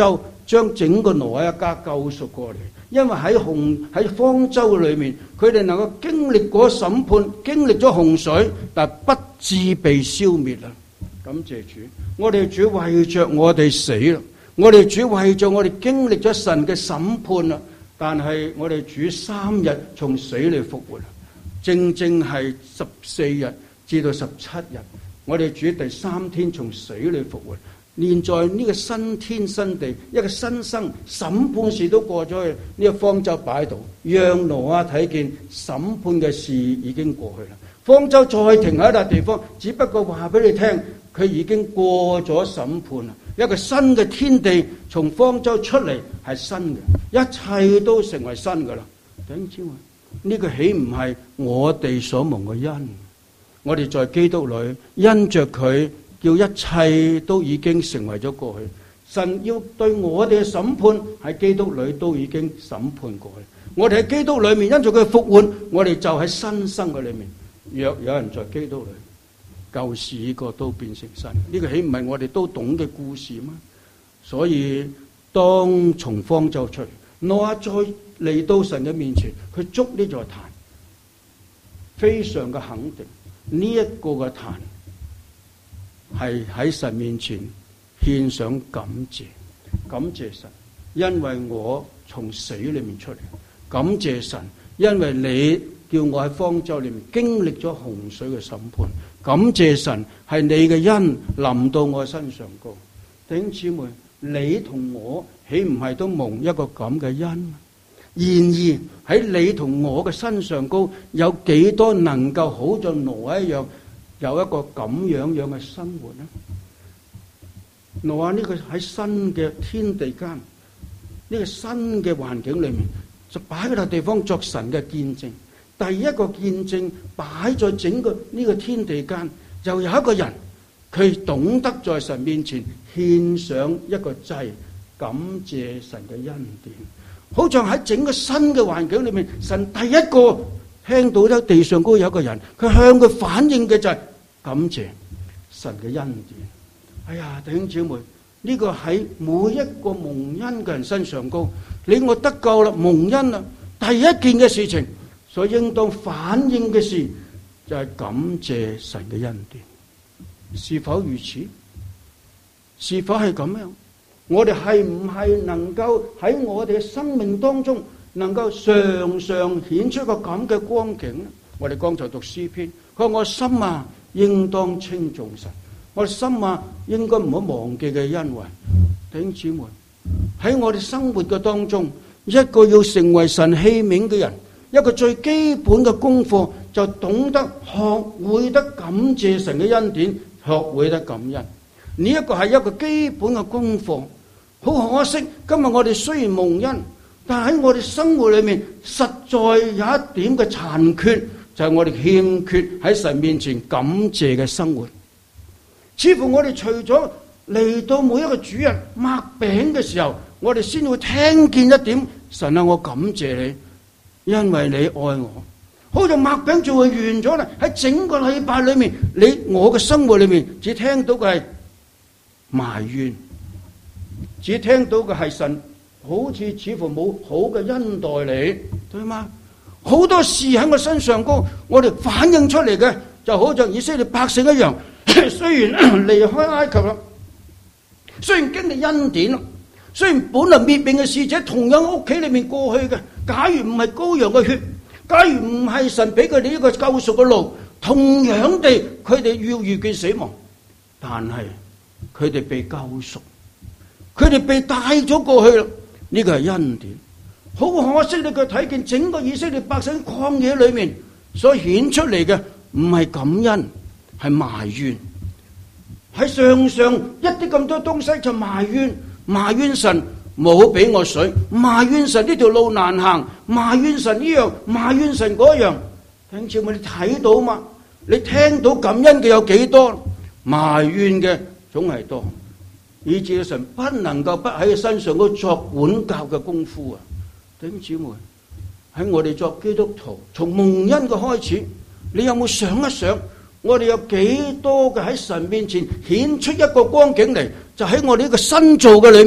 將整個挪亞一家救贖過嚟。因為喺洪喺方舟裏面，佢哋能夠經歷過審判，經歷咗洪水，但不至被消滅啦。感謝主，我哋主為着我哋死啦，我哋主為着我哋經歷咗神嘅審判啦。但係我哋主三日從死裏復活，正正係十四日至到十七日，我哋主第三天從死裏復活。現在呢個新天新地，一個新生審判事都過咗去，呢個方舟擺喺度，讓挪亞睇見審判嘅事已經過去啦。方舟再停喺一笪地方，只不過話俾你聽，佢已經過咗審判啦。一個新嘅天地從方舟出嚟係新嘅，一切都成為新噶啦。弟兄姊妹，呢個豈唔係我哋所蒙嘅恩？我哋在基督裏因着佢，叫一切都已經成為咗過去。神要對我哋嘅審判喺基督裏都已經審判過去。我哋喺基督裏面因着佢復活，我哋就喺新生嘅裏面。若有人在基督裏，舊事呢個都變成新。呢個豈唔係我哋都懂嘅故事嗎？所以當從方舟出嚟，挪亞再嚟到神嘅面前，佢捉呢座壇，非常嘅肯定呢一個嘅壇係喺神面前獻上感謝，感謝神，因為我從死裏面出嚟；感謝神，因為你叫我喺方舟裏面經歷咗洪水嘅審判；感謝神，係你嘅恩臨到我身上高。弟兄姊妹，你同我豈唔係都蒙一個咁嘅恩？然而喺你同我嘅身上高，有幾多能夠好像挪亞一樣有一個咁樣樣嘅生活呢？挪亞呢個喺新嘅天地間，呢個新嘅環境裏面，就擺喺個地方作神嘅見證。第一個見證擺在整個呢個天地間，又有一個人，佢懂得在神面前獻上一個祭，感謝神嘅恩典。好像喺整個新嘅環境裏面，神第一個聽到喺地上高有一個人，佢向佢反映嘅就係感謝神嘅恩典。哎呀，弟兄姊妹，呢個喺每一個蒙恩嘅人身上高，你我得救啦，蒙恩啦，第一件嘅事情所應當反映嘅事就係感謝神嘅恩典。是否如此？是否係咁樣？我哋係唔係能夠喺我哋嘅生命當中，能夠常常顯出個咁嘅光景呢？我哋剛才讀詩篇，佢話我心啊，應當稱頌神。我哋心啊，應該唔好忘記嘅恩惠。弟兄姊妹，喺我哋生活嘅當中，一個要成為神器皿嘅人，一個最基本嘅功課就懂得學會得感謝神嘅恩典，學會得感恩。呢一個係一個基本嘅功課。好可惜，今日我哋雖然蒙恩，但係喺我哋生活裏面，實在有一點嘅殘缺，就係我哋欠缺喺神面前感謝嘅生活。似乎我哋除咗嚟到每一個主日擘餅嘅時候，我哋先會聽見一點，神啊，我感謝你，因為你愛我。好似擘餅就會完咗啦。喺整個禮拜裏面，你我嘅生活裏面只聽到嘅係埋怨，只聽到嘅係神好似似乎冇好嘅恩待你，對嗎？好多事喺我身上高，我哋反映出嚟嘅就好像以色列百姓一樣。雖然離開埃及啦，雖然經歷恩典啦，雖然本來滅命嘅使者同樣屋企裏面過去嘅，假如唔係羔羊嘅血，假如唔係神俾佢哋一個救贖嘅路，同樣地佢哋要遇見死亡，但係佢哋被救贖，佢哋被帶咗過去啦。呢個係恩典。好可惜，你佢睇見整個以色列百姓曠野裏面所顯出嚟嘅唔係感恩，係埋怨。喺上上一啲咁多東西就埋怨，埋怨神冇俾我水，埋怨神呢條路難行，埋怨神呢樣，埋怨神嗰樣。聽住我哋睇到嘛？你聽到感恩嘅有幾多？埋怨嘅總係多，以致神不能夠不喺佢身上嗰作管教嘅功夫啊！弟兄姊妹，喺我哋作基督徒，從蒙恩嘅開始，你有冇想一想？我哋有幾多嘅喺神面前顯出一個光景嚟，就喺我哋呢個新造嘅裏面，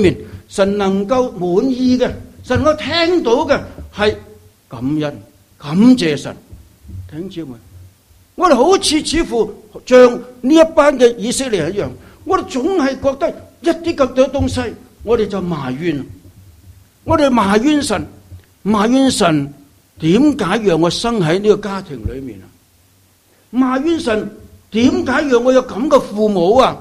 神能夠滿意嘅，神能夠聽到嘅係感恩、感謝神。弟兄姊妹，我哋好似似乎像呢一班嘅以色列一樣，我哋總係覺得一啲咁多東西，我哋就埋怨，我哋埋怨神，埋怨神點解讓我生喺呢個家庭裏面啊？埋怨神點解讓我有咁嘅父母啊？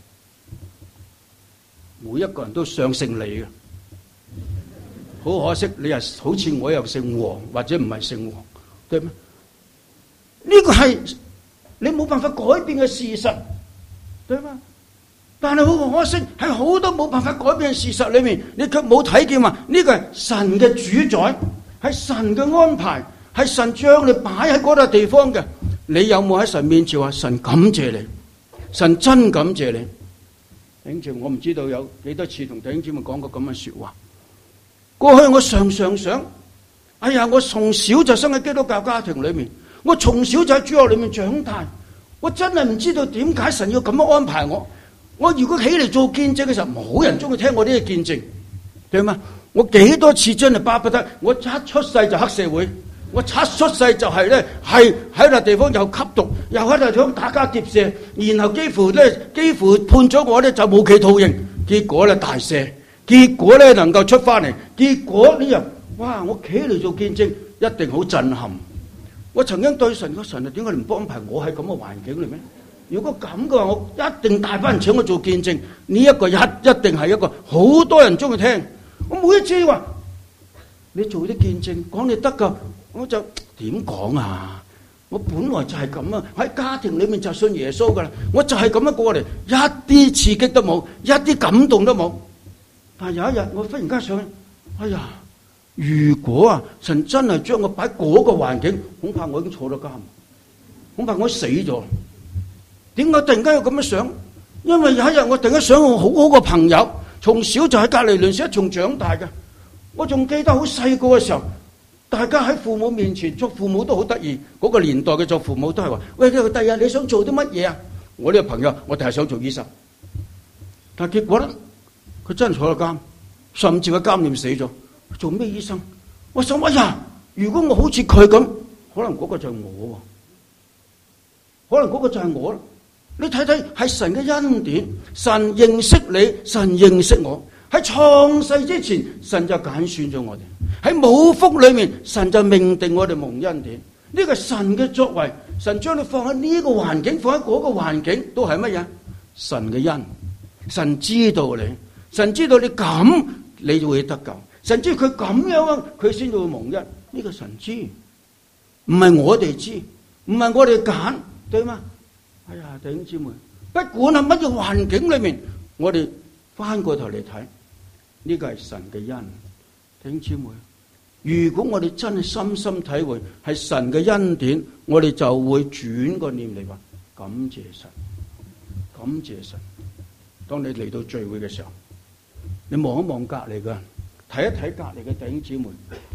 每一個人都想姓李嘅，好可惜你又好似我又姓黃，或者唔係姓黃，對咩？呢個係你冇辦法改變嘅事實，對嗎？但係好可惜，喺好多冇辦法改變嘅事實裏面，你卻冇睇見話呢個係神嘅主宰，係神嘅安排，係神將你擺喺嗰笪地方嘅。你有冇喺神面前話神感謝你？神真感謝你。弟兄姊妹，我唔知道有幾多次同弟兄姊妹講過咁嘅說話。過去我常常想，哎呀，我從小就生喺基督教家庭裏面。我從小就喺主學裏面長大，我真係唔知道點解神要咁樣安排我。我如果起嚟做見證嘅時候，冇人中意聽我呢個見證，對嗎？我幾多次真係巴不得，我一出世就黑社會，我一出世就係咧，係喺笪地方又吸毒，又喺度想打家劫舍，然後幾乎咧，幾乎判咗我咧就無期徒刑，結果咧大赦，結果咧能夠出翻嚟，結果呢樣，哇！我企嚟做見證，一定好震撼。我曾經對神講：神啊，點解你唔安排我喺咁嘅環境裏面？如果咁嘅話，我一定大班人請我做見證。呢一個一一定係一個好多人中意聽。我每一次話你做啲見證，講你得噶，我就點講啊？我本來就係咁啊，喺家庭裏面就信耶穌噶啦，我就係咁樣過嚟，一啲刺激都冇，一啲感動都冇。但係有一日，我忽然間想，哎呀！如果啊，神真係將我擺嗰個環境，恐怕我已經坐咗監，恐怕我死咗。點解突然間有咁樣想？因為有一日我突然間想我好好個朋友，從小就喺隔籬鄰舍一齊長大嘅。我仲記得好細個嘅時候，大家喺父母面前做父母都好得意。嗰個年代嘅做父母都係話：喂，你第日你想做啲乜嘢啊？我呢個朋友，我第日想做醫生。但係結果咧，佢真係坐咗監，甚至喺監裏面死咗。做咩醫生？我想，哎呀，如果我好似佢咁，可能嗰個就係我，可能嗰個就係我啦。你睇睇，係神嘅恩典，神認識你，神認識我。喺創世之前，神就揀選咗我哋；喺母腹裏面，神就命定我哋蒙恩典。呢個係神嘅作為，神將你放喺呢個環境，放喺嗰個環境，都係乜嘢？神嘅恩，神知道你，神知道你咁，你就會得救。神知佢咁樣啊，佢先會蒙恩。呢個神知，唔係我哋知，唔係我哋揀，對嗎？哎呀，弟兄姊妹，不管係乜嘢環境裏面，我哋翻過頭嚟睇，呢個係神嘅恩。弟兄姊妹，如果我哋真係深深體會係神嘅恩典，我哋就會轉個念嚟話感謝神，感謝神。當你嚟到聚會嘅時候，你望一望隔籬嘅人。睇一睇隔籬嘅弟兄姊妹，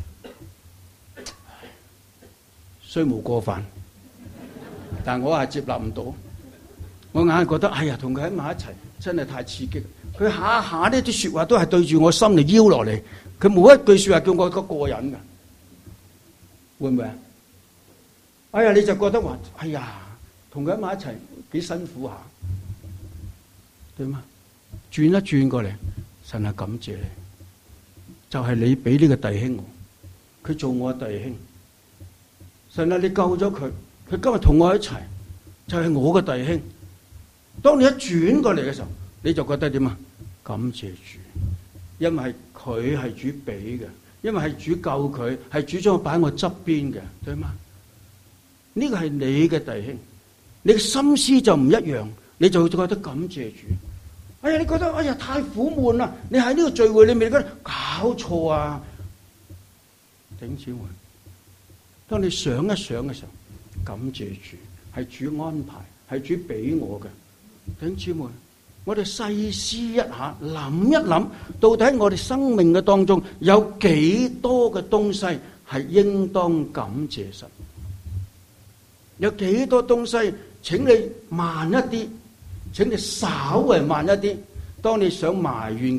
雖無過犯，但我係接納唔到。我硬係覺得，哎呀，同佢喺埋一齊真係太刺激。佢下下呢啲說話都係對住我心嚟邀落嚟，佢冇一句說話叫我覺得過癮㗎，會唔會啊？哎呀，你就覺得話，哎呀，同佢喺埋一齊幾辛苦下，對嗎？轉一轉過嚟，神係感謝你。就係你俾呢個弟兄，佢做我嘅弟兄。神啊，你救咗佢，佢今日同我一齊，就係我嘅弟兄。當你一轉過嚟嘅時候，你就覺得點啊？感謝主，因為佢係主俾嘅，因為係主救佢，係主將我擺喺我側邊嘅，對嗎？呢個係你嘅弟兄，你嘅心思就唔一樣，你就會覺得感謝主。哎呀，你覺得哎呀太苦悶啦！你喺呢個聚會裏面，你覺得搞錯啊！弟兄姊妹，當你想一想嘅時候，感謝主，係主安排，係主俾我嘅。弟兄姊妹，我哋細思一下，諗一諗，到底我哋生命嘅當中有幾多嘅東西係應當感謝神？有幾多東西，請你慢一啲。請你稍為慢一啲，當你想埋怨嘅時候，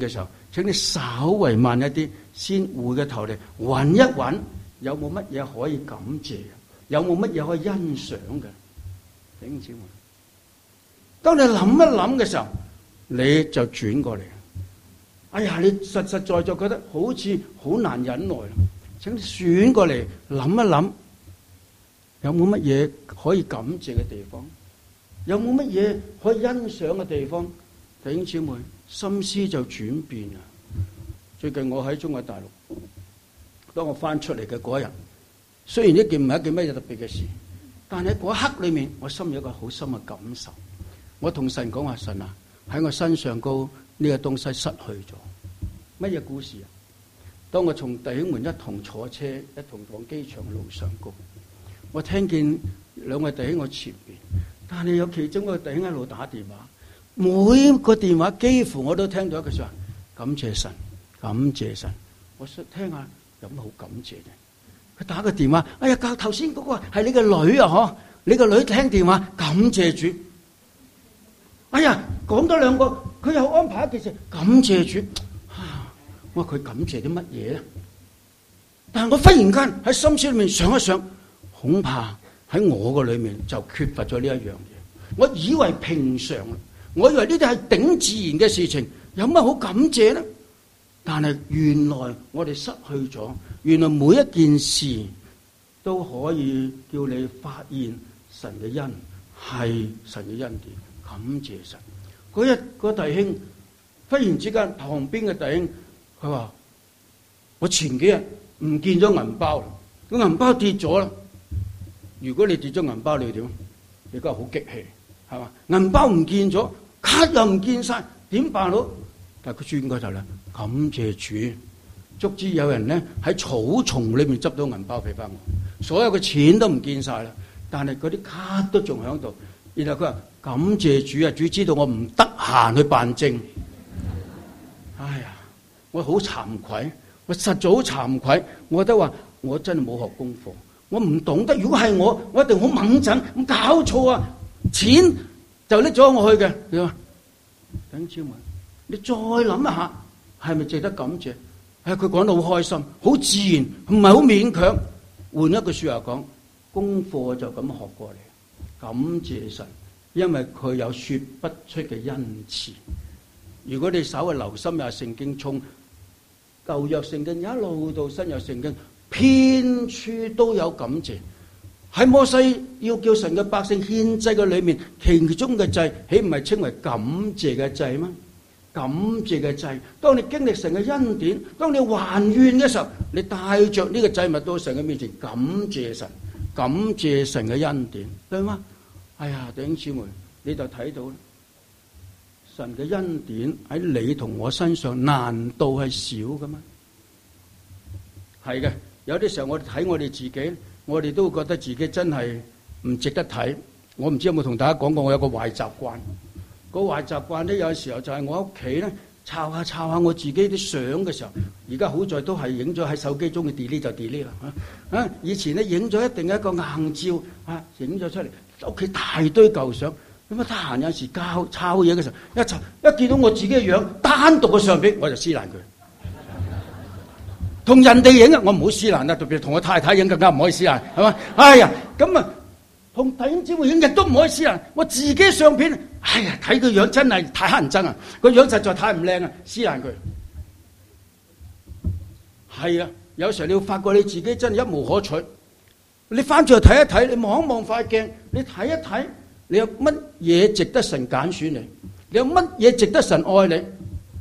請你稍為慢一啲，先回個頭嚟揾一揾，有冇乜嘢可以感謝，有冇乜嘢可以欣賞嘅？弟兄姊妹，當你諗一諗嘅時候，你就轉過嚟。哎呀，你實實在在覺得好似好難忍耐啦，請你轉過嚟諗一諗，有冇乜嘢可以感謝嘅地方？有冇乜嘢可以欣賞嘅地方？弟兄姊妹，心思就轉變啦。最近我喺中國大陸，當我翻出嚟嘅嗰日，雖然呢件唔係一件乜嘢特別嘅事，但係嗰一刻裏面，我心有一個好深嘅感受。我同神講話：神啊，喺我身上高呢個東西失去咗。乜嘢故事啊？當我從弟兄們一同坐車，一同往機場嘅路上高，我聽見兩位弟兄喺我前邊，但係有其中一個弟兄喺度打電話，每個電話幾乎我都聽到一句說話：感謝神，感謝神。我想聽下有乜好感謝嘅？佢打個電話，哎呀，教頭先嗰個係你個女啊，嗬？你個女聽電話，感謝主。哎呀，講多兩個，佢又安排一件事，感謝主。啊，我話佢感謝啲乜嘢咧？但係我忽然間喺心思裏面想一想，恐怕喺我個裏面就缺乏咗呢一樣嘢。我以為平常，我以為呢啲係頂自然嘅事情，有乜好感謝咧？但係原來我哋失去咗，原來每一件事都可以叫你發現神嘅恩，係神嘅恩典，感謝神。嗰日個弟兄忽然之間，旁邊嘅弟兄佢話：我前幾日唔見咗銀包啦，個銀包跌咗啦。如果你跌咗銀包，你點？你梗係好激氣，係嘛？銀包唔見咗，卡又唔見晒，點辦好？但係佢轉過頭啦，感謝主，足之有人咧喺草叢裏面執到銀包俾翻我，所有嘅錢都唔見晒啦，但係嗰啲卡都仲喺度。然後佢話：感謝主啊，主知道我唔得閒去辦證。哎呀，我好慚愧，我實在好慚愧。我覺得話我真係冇學功課，我唔懂得。如果係我，我一定好猛整，咁搞錯啊！錢就拎咗我去嘅。你話，等超文，你再諗一下，係咪值得感謝？係佢講得好開心，好自然，唔係好勉強。換一句說話講，功課就咁學過嚟。感謝神，因為佢有說不出嘅恩慈。如果你稍為留心下聖經，從舊約聖經一路到新約聖經，遍處都有感謝。喺摩西要叫神嘅百姓獻祭嘅裏面，其中嘅祭豈唔係稱為感謝嘅祭嗎？感謝嘅祭，當你經歷神嘅恩典，當你還願嘅時候，你帶着呢個祭物到神嘅面前，感謝神，感謝神嘅恩典，對嗎？哎呀，弟兄姊妹，你就睇到神嘅恩典喺你同我身上，難道係少嘅嗎？係嘅，有啲時候我哋睇我哋自己，我哋都會覺得自己真係唔值得睇。我唔知有冇同大家講過，我有個壞習慣。個壞習慣咧，有時候就係我喺屋企咧，抄下抄下我自己啲相嘅時候，而家好在都係影咗喺手機中嘅 delete 就 delete 啦嚇。啊，以前咧影咗一定一個硬照啊，影咗出嚟，屋企大堆舊相。咁啊，得閒有時教抄嘢嘅時候，一抄一見到我自己嘅樣，單獨嘅相片我就撕爛佢。同人哋影啊，我唔好撕爛啦，特別同我太太影更加唔可以撕爛，係嘛？哎呀，咁啊，同弟兄姊妹影亦都唔可以撕爛。我自己相片，哎呀，睇個樣真係太乞人憎啊！個樣實在太唔靚啊，撕爛佢。係啊，有時候你會發覺你自己真係一無可取。你翻轉去睇一睇，你望一望塊鏡，你睇一睇，你有乜嘢值得神揀選你？你有乜嘢值得神愛你？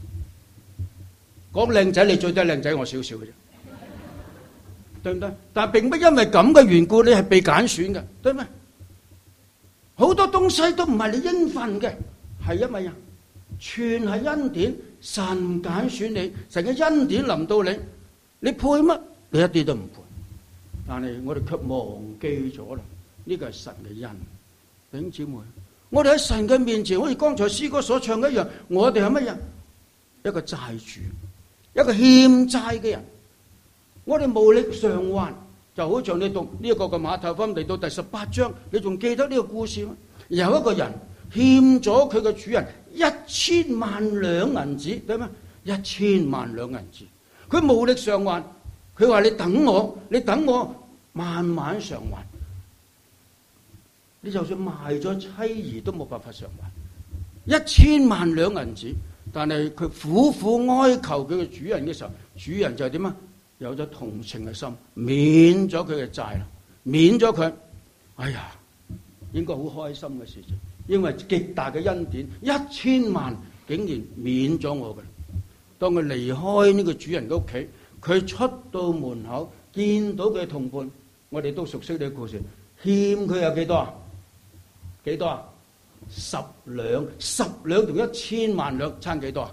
講靚仔，你最低靚仔我少少嘅啫，對唔對？但係並不因為咁嘅緣故，你係被揀選嘅，對咩？好多東西都唔係你應份嘅，係因為啊，全係恩典，神揀選你，神嘅恩典臨到你，你配乜？你一啲都唔配。但係我哋卻忘記咗啦，呢個係神嘅恩。弟兄姊妹，我哋喺神嘅面前，好似剛才詩歌所唱嘅一樣，我哋係乜嘢？一個債主，一個欠債嘅人。我哋無力償還，就好似你讀呢一個嘅馬太福音嚟到第十八章，你仲記得呢個故事嗎？有一個人欠咗佢嘅主人一千萬兩銀子，對嗎？ 一千萬兩銀子，佢無力償還。佢話你等我，你等我慢慢償還。你就算賣咗妻兒都冇辦法償還一千萬兩銀子。但係佢苦苦哀求佢嘅主人嘅時候，主人就點啊？有咗同情嘅心，免咗佢嘅債啦，免咗佢。哎呀，應該好開心嘅事情，因為極大嘅恩典，一千萬竟然免咗我嘅。當佢離開呢個主人嘅屋企，佢出到門口見到佢嘅同伴，我哋都熟悉呢個故事，欠佢有幾多啊？幾多啊？十兩，十兩同一千萬兩差幾多啊？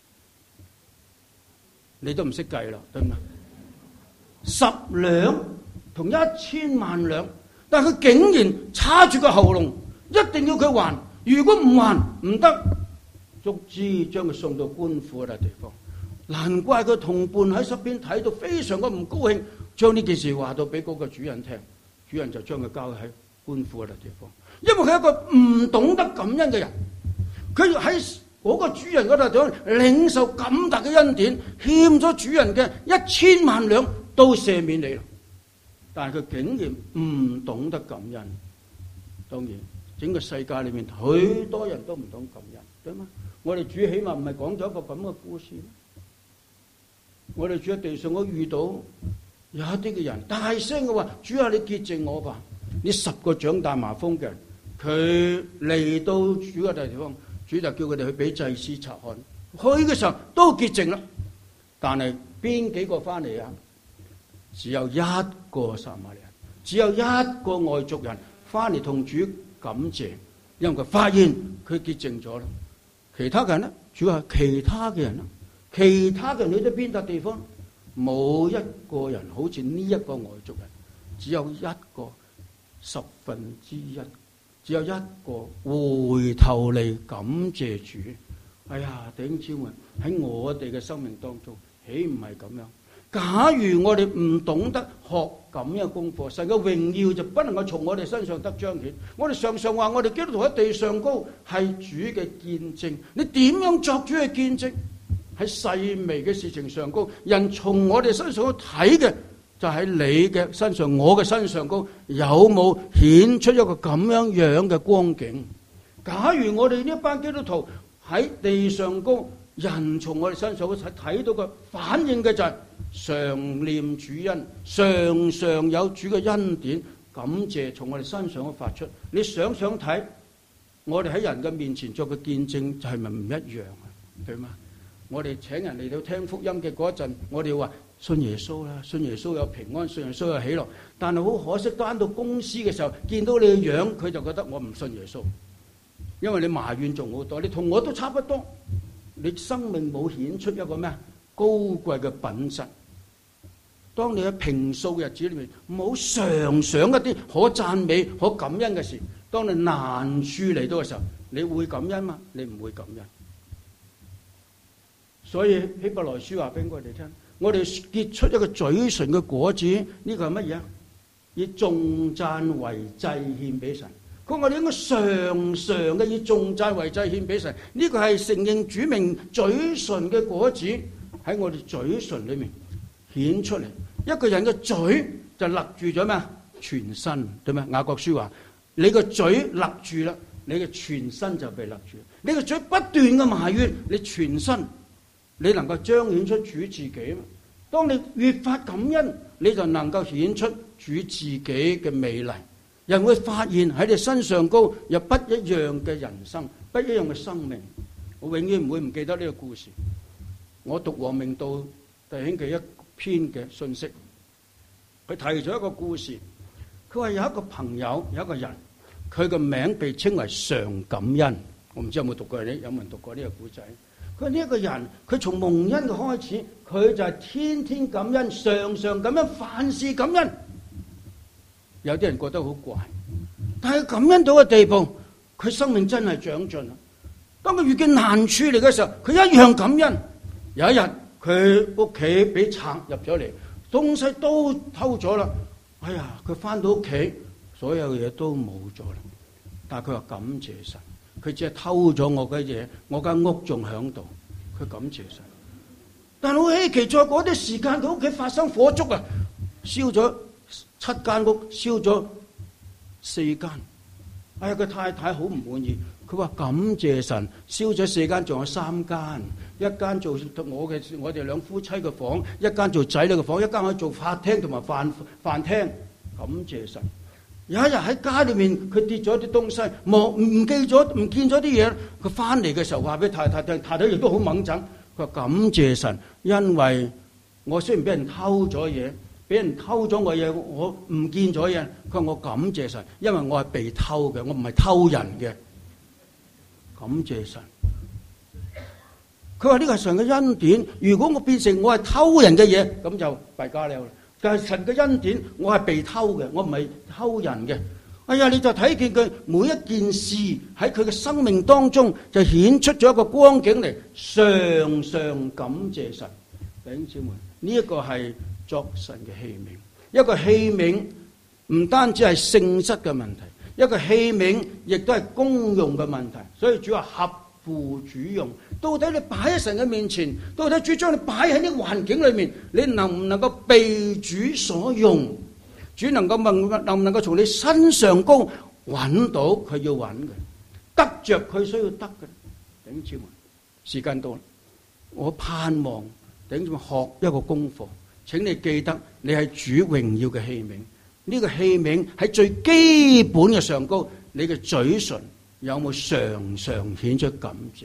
你都唔識計啦，對唔對？十兩同一千萬兩，但係佢竟然叉住個喉嚨，一定要佢還。如果唔還唔得，足之將佢送到官府嗰笪地方。難怪佢同伴喺身邊睇到非常嘅唔高興，將呢件事話到俾嗰個主人聽，主人就將佢交喺官府嗰笪地方。因為佢係一個唔懂得感恩嘅人，佢喺嗰個主人嗰度想領受咁大嘅恩典，欠咗主人嘅一千萬兩都赦免你啦，但係佢竟然唔懂得感恩。當然，整個世界裏面許多人都唔懂感恩，對嗎？我哋主起碼唔係講咗一個咁嘅故事。我哋主喺地上，我遇到有一啲嘅人大聲嘅話：主啊，你潔淨我吧！呢十個長大麻風嘅人，佢嚟到主嘅地方，主就叫佢哋去俾祭司察看。去嘅時候都潔淨啦，但係邊幾個翻嚟啊？只有一個撒瑪利亞人，只有一個外族人翻嚟同主感謝，因為佢發現佢潔淨咗啦。其他嘅人咧，主話其他嘅人咧，其他嘅人去咗邊笪地方？冇一個人好似呢一個外族人，只有一個十分之一，只有一個回頭嚟感謝主。哎呀，弟兄姊妹，喺我哋嘅生命當中，豈唔係咁樣？假如我哋唔懂得學咁樣功課，神嘅榮耀就不能夠從我哋身上得彰顯。我哋常常話我哋基督徒喺地上高係主嘅見證，你點樣作主嘅見證？喺細微嘅事情上高，人從我哋身上睇嘅就喺你嘅身上，我嘅身上高有冇顯出一個咁樣樣嘅光景？假如我哋呢一班基督徒喺地上高，人從我哋身上睇睇到嘅反應嘅就係常念主恩，常常有主嘅恩典，感謝從我哋身上發出。你想想睇，我哋喺人嘅面前作嘅見證就係咪唔一樣啊？對嗎？我哋請人嚟到聽福音嘅嗰一陣，我哋話信耶穌啦，信耶穌有平安，信耶穌有喜樂。但係好可惜，返到公司嘅時候，見到你嘅樣，佢就覺得我唔信耶穌，因為你埋怨仲好多，你同我都差不多，你生命冇顯出一個咩高貴嘅品質。當你喺平素嘅日子裏面，唔好常想一啲可讚美、可感恩嘅事。當你難處嚟到嘅時候，你會感恩嗎？你唔會感恩。所以希伯來書話俾我哋聽，我哋結出一個嘴唇嘅果子，呢個係乜嘢啊？以頌讚為祭獻俾神。佢話我哋應該常常嘅以頌讚為祭獻俾神。呢個係承認主名嘴唇嘅果子喺我哋嘴唇裏面顯出嚟。一個人嘅嘴就勒住咗咩？全身，對咩？雅各書話：你個嘴勒住啦，你嘅全身就被勒住。你個嘴不斷嘅埋怨，你全身。你能夠彰顯出主自己嘛？當你越發感恩，你就能夠顯出主自己嘅美麗。人會發現喺你身上高有不一樣嘅人生，不一樣嘅生命。我永遠唔會唔記得呢個故事。我讀王明道弟兄嘅一篇嘅信息，佢提咗一個故事。佢話有一個朋友，有一個人，佢個名被稱為常感恩。我唔知有冇讀過呢？有冇人讀過呢個故仔？佢呢一個人，佢從蒙恩嘅開始，佢就係天天感恩，常常感恩，凡事感恩。有啲人覺得好怪，但係感恩到嘅地步，佢生命真係長進啦。當佢遇見難處嚟嘅時候，佢一樣感恩。有一日，佢屋企俾賊入咗嚟，東西都偷咗啦。哎呀，佢翻到屋企，所有嘢都冇咗啦。但係佢話感謝神。佢只係偷咗我嘅嘢，我間屋仲喺度。佢感謝神。 但係好稀奇，在嗰啲時間佢屋企發生火燭啊，燒咗七間屋，燒咗四間。哎呀，佢太太好唔滿意，佢話感謝神，燒咗四間，仲有三間，一間做我嘅我哋兩夫妻嘅房，一間做仔女嘅房，一間可以做客廳同埋飯飯廳。感謝神。有一日喺家裏面，佢跌咗啲東西，忘唔記咗，唔見咗啲嘢。佢翻嚟嘅時候話俾太太聽，太太亦都好猛憎。佢話感謝神，因為我雖然俾人偷咗嘢，俾人偷咗我嘢，我唔見咗嘢。佢話我感謝神，因為我係被偷嘅，我唔係偷人嘅。感謝神。佢話呢個係神嘅恩典。如果我變成我係偷人嘅嘢，咁就弊家了。但係神嘅恩典，我係被偷嘅，我唔係偷人嘅。哎呀，你就睇見佢每一件事喺佢嘅生命當中，就顯出咗一個光景嚟，常常感謝神。弟兄姊妹，呢一個係作神嘅器皿，一個器皿唔單止係性質嘅問題，一個器皿亦都係功用嘅問題。所以主話合乎主用。到底你擺喺神嘅面前，到底主將你擺喺呢個環境裏面，你能唔能夠被主所用？主能夠問能唔能夠從你身上高揾到佢要揾嘅，得着佢需要得嘅。弟兄姊妹，時間到啦，我盼望弟兄姊妹學一個功課，請你記得你係主榮耀嘅器皿。呢個器皿喺最基本嘅上高，你嘅嘴唇有冇常常顯出感謝？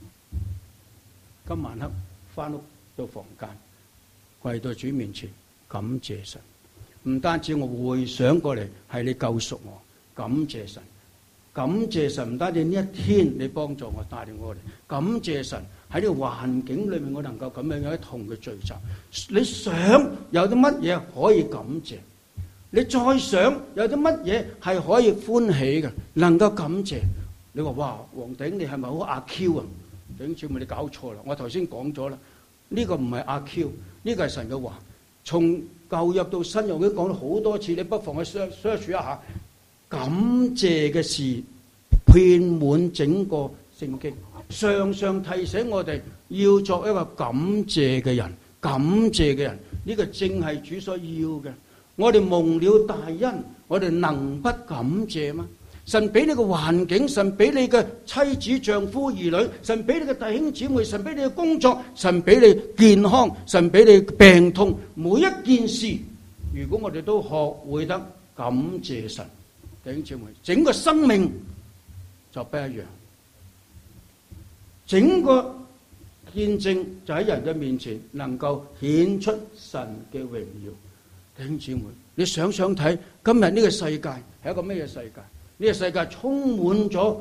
今晚黑翻屋到房間，跪到主面前感謝神。唔單止我回想過嚟係你救贖我，感謝神，感謝神。唔單止呢一天你幫助我帶領我嚟，感謝神喺呢個環境裏面我能夠咁樣樣同佢聚集。你想有啲乜嘢可以感謝？你再想有啲乜嘢係可以歡喜嘅，能夠感謝？你話哇，黃頂你係咪好阿 Q 啊？頂住咪你搞錯啦！我頭先講咗啦，呢個唔係阿 Q， 呢個係神嘅話。從舊約到新約，我已經講咗好多次，你不妨去 search search 一下，感謝嘅事遍滿整個聖經，常常提醒我哋要作一個感謝嘅人，感謝嘅人，呢個正係主所要嘅。我哋蒙了大恩，我哋能不感謝嗎？神俾你嘅環境，神俾你嘅妻子、丈夫、兒女，神俾你嘅弟兄姊妹，神俾你嘅工作，神俾你健康，神俾你病痛，每一件事，如果我哋都學會得感謝神，弟兄姊妹，整個生命就不一樣，整個見證就喺人嘅面前能夠顯出神嘅榮耀。弟兄姊妹，你想想睇，今日呢個世界係一個咩嘢世界？呢個世界充滿咗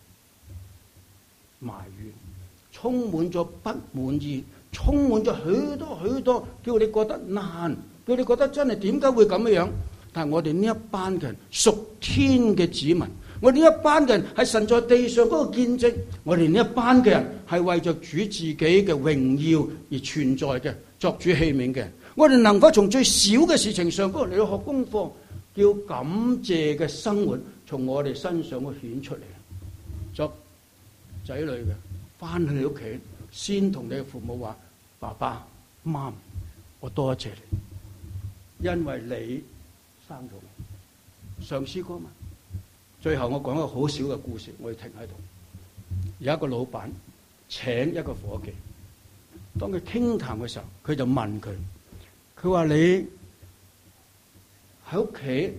埋怨，充滿咗不滿意，充滿咗許多許多叫你覺得難，叫你覺得真係點解會咁樣？但係我哋呢一班人屬天嘅子民，我哋呢一班人係神在地上嗰個見證，我哋呢一班嘅人係為着主自己嘅榮耀而存在嘅，作主器皿嘅。我哋能夠從最小嘅事情上嗰度嚟到學功課，叫感謝嘅生活從我哋身上會顯出嚟。作仔女嘅翻去你屋企，先同你嘅父母話：爸爸媽，我多謝你，因為你生咗我。上詩歌嘛。最後我講一個好少嘅故事，我要停喺度。有一個老闆請一個伙計，當佢傾談嘅時候，佢就問佢：佢話你喺屋企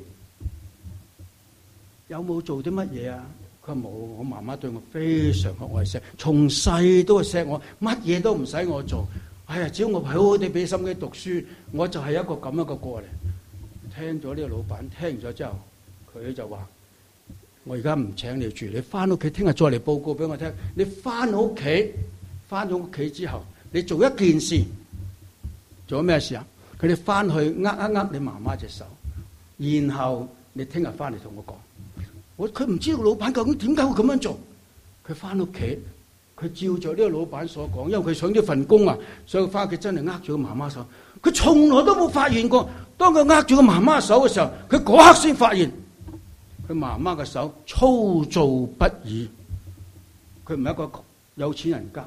有冇做啲乜嘢啊？佢話冇，我媽媽對我非常嘅愛錫，從細都係錫我，乜嘢都唔使我做。哎呀，只要我好好地俾心機讀書，我就係一個咁樣嘅過嚟。聽咗呢個老闆，聽完咗之後，佢就話：我而家唔請你住，你翻屋企聽日再嚟報告俾我聽。你翻屋企，翻咗屋企之後，你做一件事，做咗咩事啊？佢哋翻去握一握你媽媽隻手，然後你聽日翻嚟同我講。我佢唔知道老闆究竟點解會咁樣做。佢翻屋企，佢照着呢個老闆所講，因為佢想呢份工啊，所以翻屋企真係握住個媽媽手。佢從來都冇發現過，當佢握住個媽媽手嘅時候，佢嗰刻先發現佢媽媽嘅手粗糙不已。佢唔係一個有錢人家，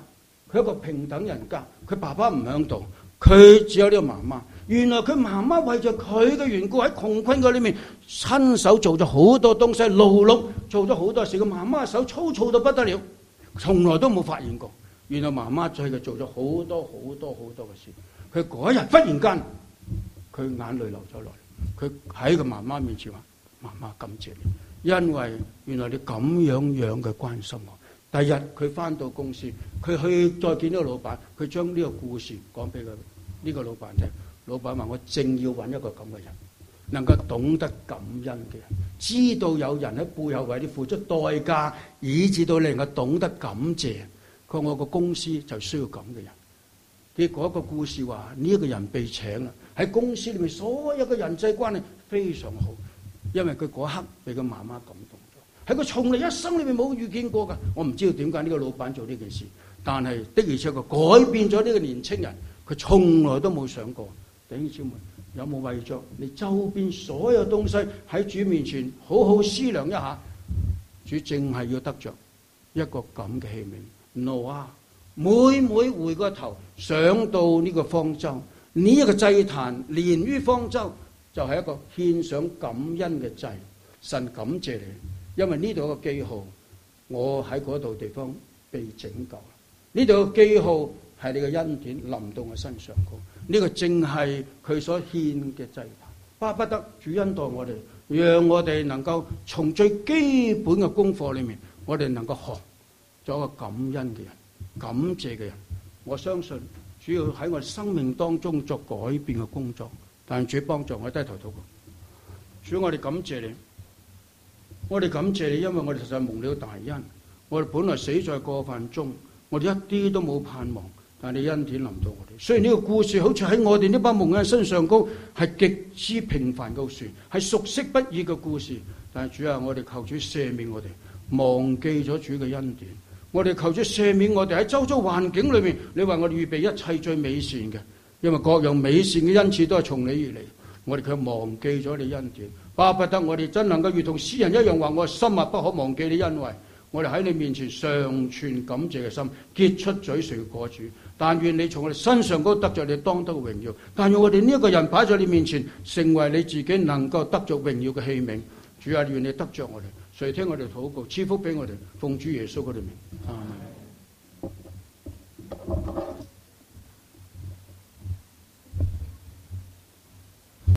佢一個平等人格，佢爸爸唔喺度，佢只有呢個媽媽。原來佢媽媽為咗佢嘅緣故喺窮困嘅裏面親手做咗好多東西，勞碌做咗好多事。個媽媽手粗糙到不得了，從來都冇發現過。原來媽媽在佢做咗好多好多好多嘅事。佢嗰日忽然間，佢眼淚流咗落嚟，佢喺個媽媽面前話：媽媽感謝你，因為原來你咁樣樣嘅關心我。第日佢翻到公司，佢去再見到老闆，佢將呢個故事講俾佢呢個老闆聽。老闆話：我正要揾一個咁嘅人，能夠懂得感恩嘅人，知道有人喺背後為你付出代價，以至到你能夠懂得感謝。佢話我個公司就需要咁嘅人。結果一個故事話呢一個人被請啦，喺公司裏面所有嘅人際關係非常好，因為佢嗰刻被佢媽媽感動咗，係佢從嚟一生裏面冇遇見過㗎。我唔知道點解呢個老闆做呢件事，但係的而且確改變咗呢個年青人，佢從來都冇想過。弟兄姊妹，有冇為咗你周邊所有東西喺主面前好好思量一下？主淨係要得着一個咁嘅器皿。挪亞每每回個頭想到呢個方舟，呢一個祭壇連於方舟，就係一個獻上感恩嘅祭。神感謝你，因為呢度有個記號，我喺嗰度地方被拯救。呢度嘅記號係你嘅恩典臨到我身上嘅。呢個正係佢所獻嘅祭壇，巴不得主恩待我哋，讓我哋能夠從最基本嘅功課裏面，我哋能夠學做一個感恩嘅人、感謝嘅人。我相信主要喺我哋生命當中作改變嘅工作，但主幫助我低頭禱告。主，我哋感謝你，我哋感謝你，因為我哋實在蒙了大恩。我哋本來死在過犯中，我哋一啲都冇盼望。但你恩典臨到我哋，雖然呢個故事好似喺我哋呢班蒙恩身上高係極之平凡嘅事，係熟悉不已嘅故事，但係主啊，我哋求主赦免我哋，忘記咗主嘅恩典。我哋求主赦免我哋喺周遭環境裏面，你為我哋預備一切最美善嘅，因為各樣美善嘅恩賜都係從你而嚟，我哋卻忘記咗你恩典。巴不得我哋真能夠如同詩人一樣話：我心啊，不可忘記你恩惠。我哋喺你面前常存感謝嘅心，結出嘴唇嘅果子。但願你從我哋身上嗰得着你當得嘅榮耀。但願我哋呢一個人擺在你面前，成為你自己能夠得着榮耀嘅器皿。主啊，願你得着我哋，垂聽我哋禱告，賜福俾我哋，奉主耶穌嗰條名。啊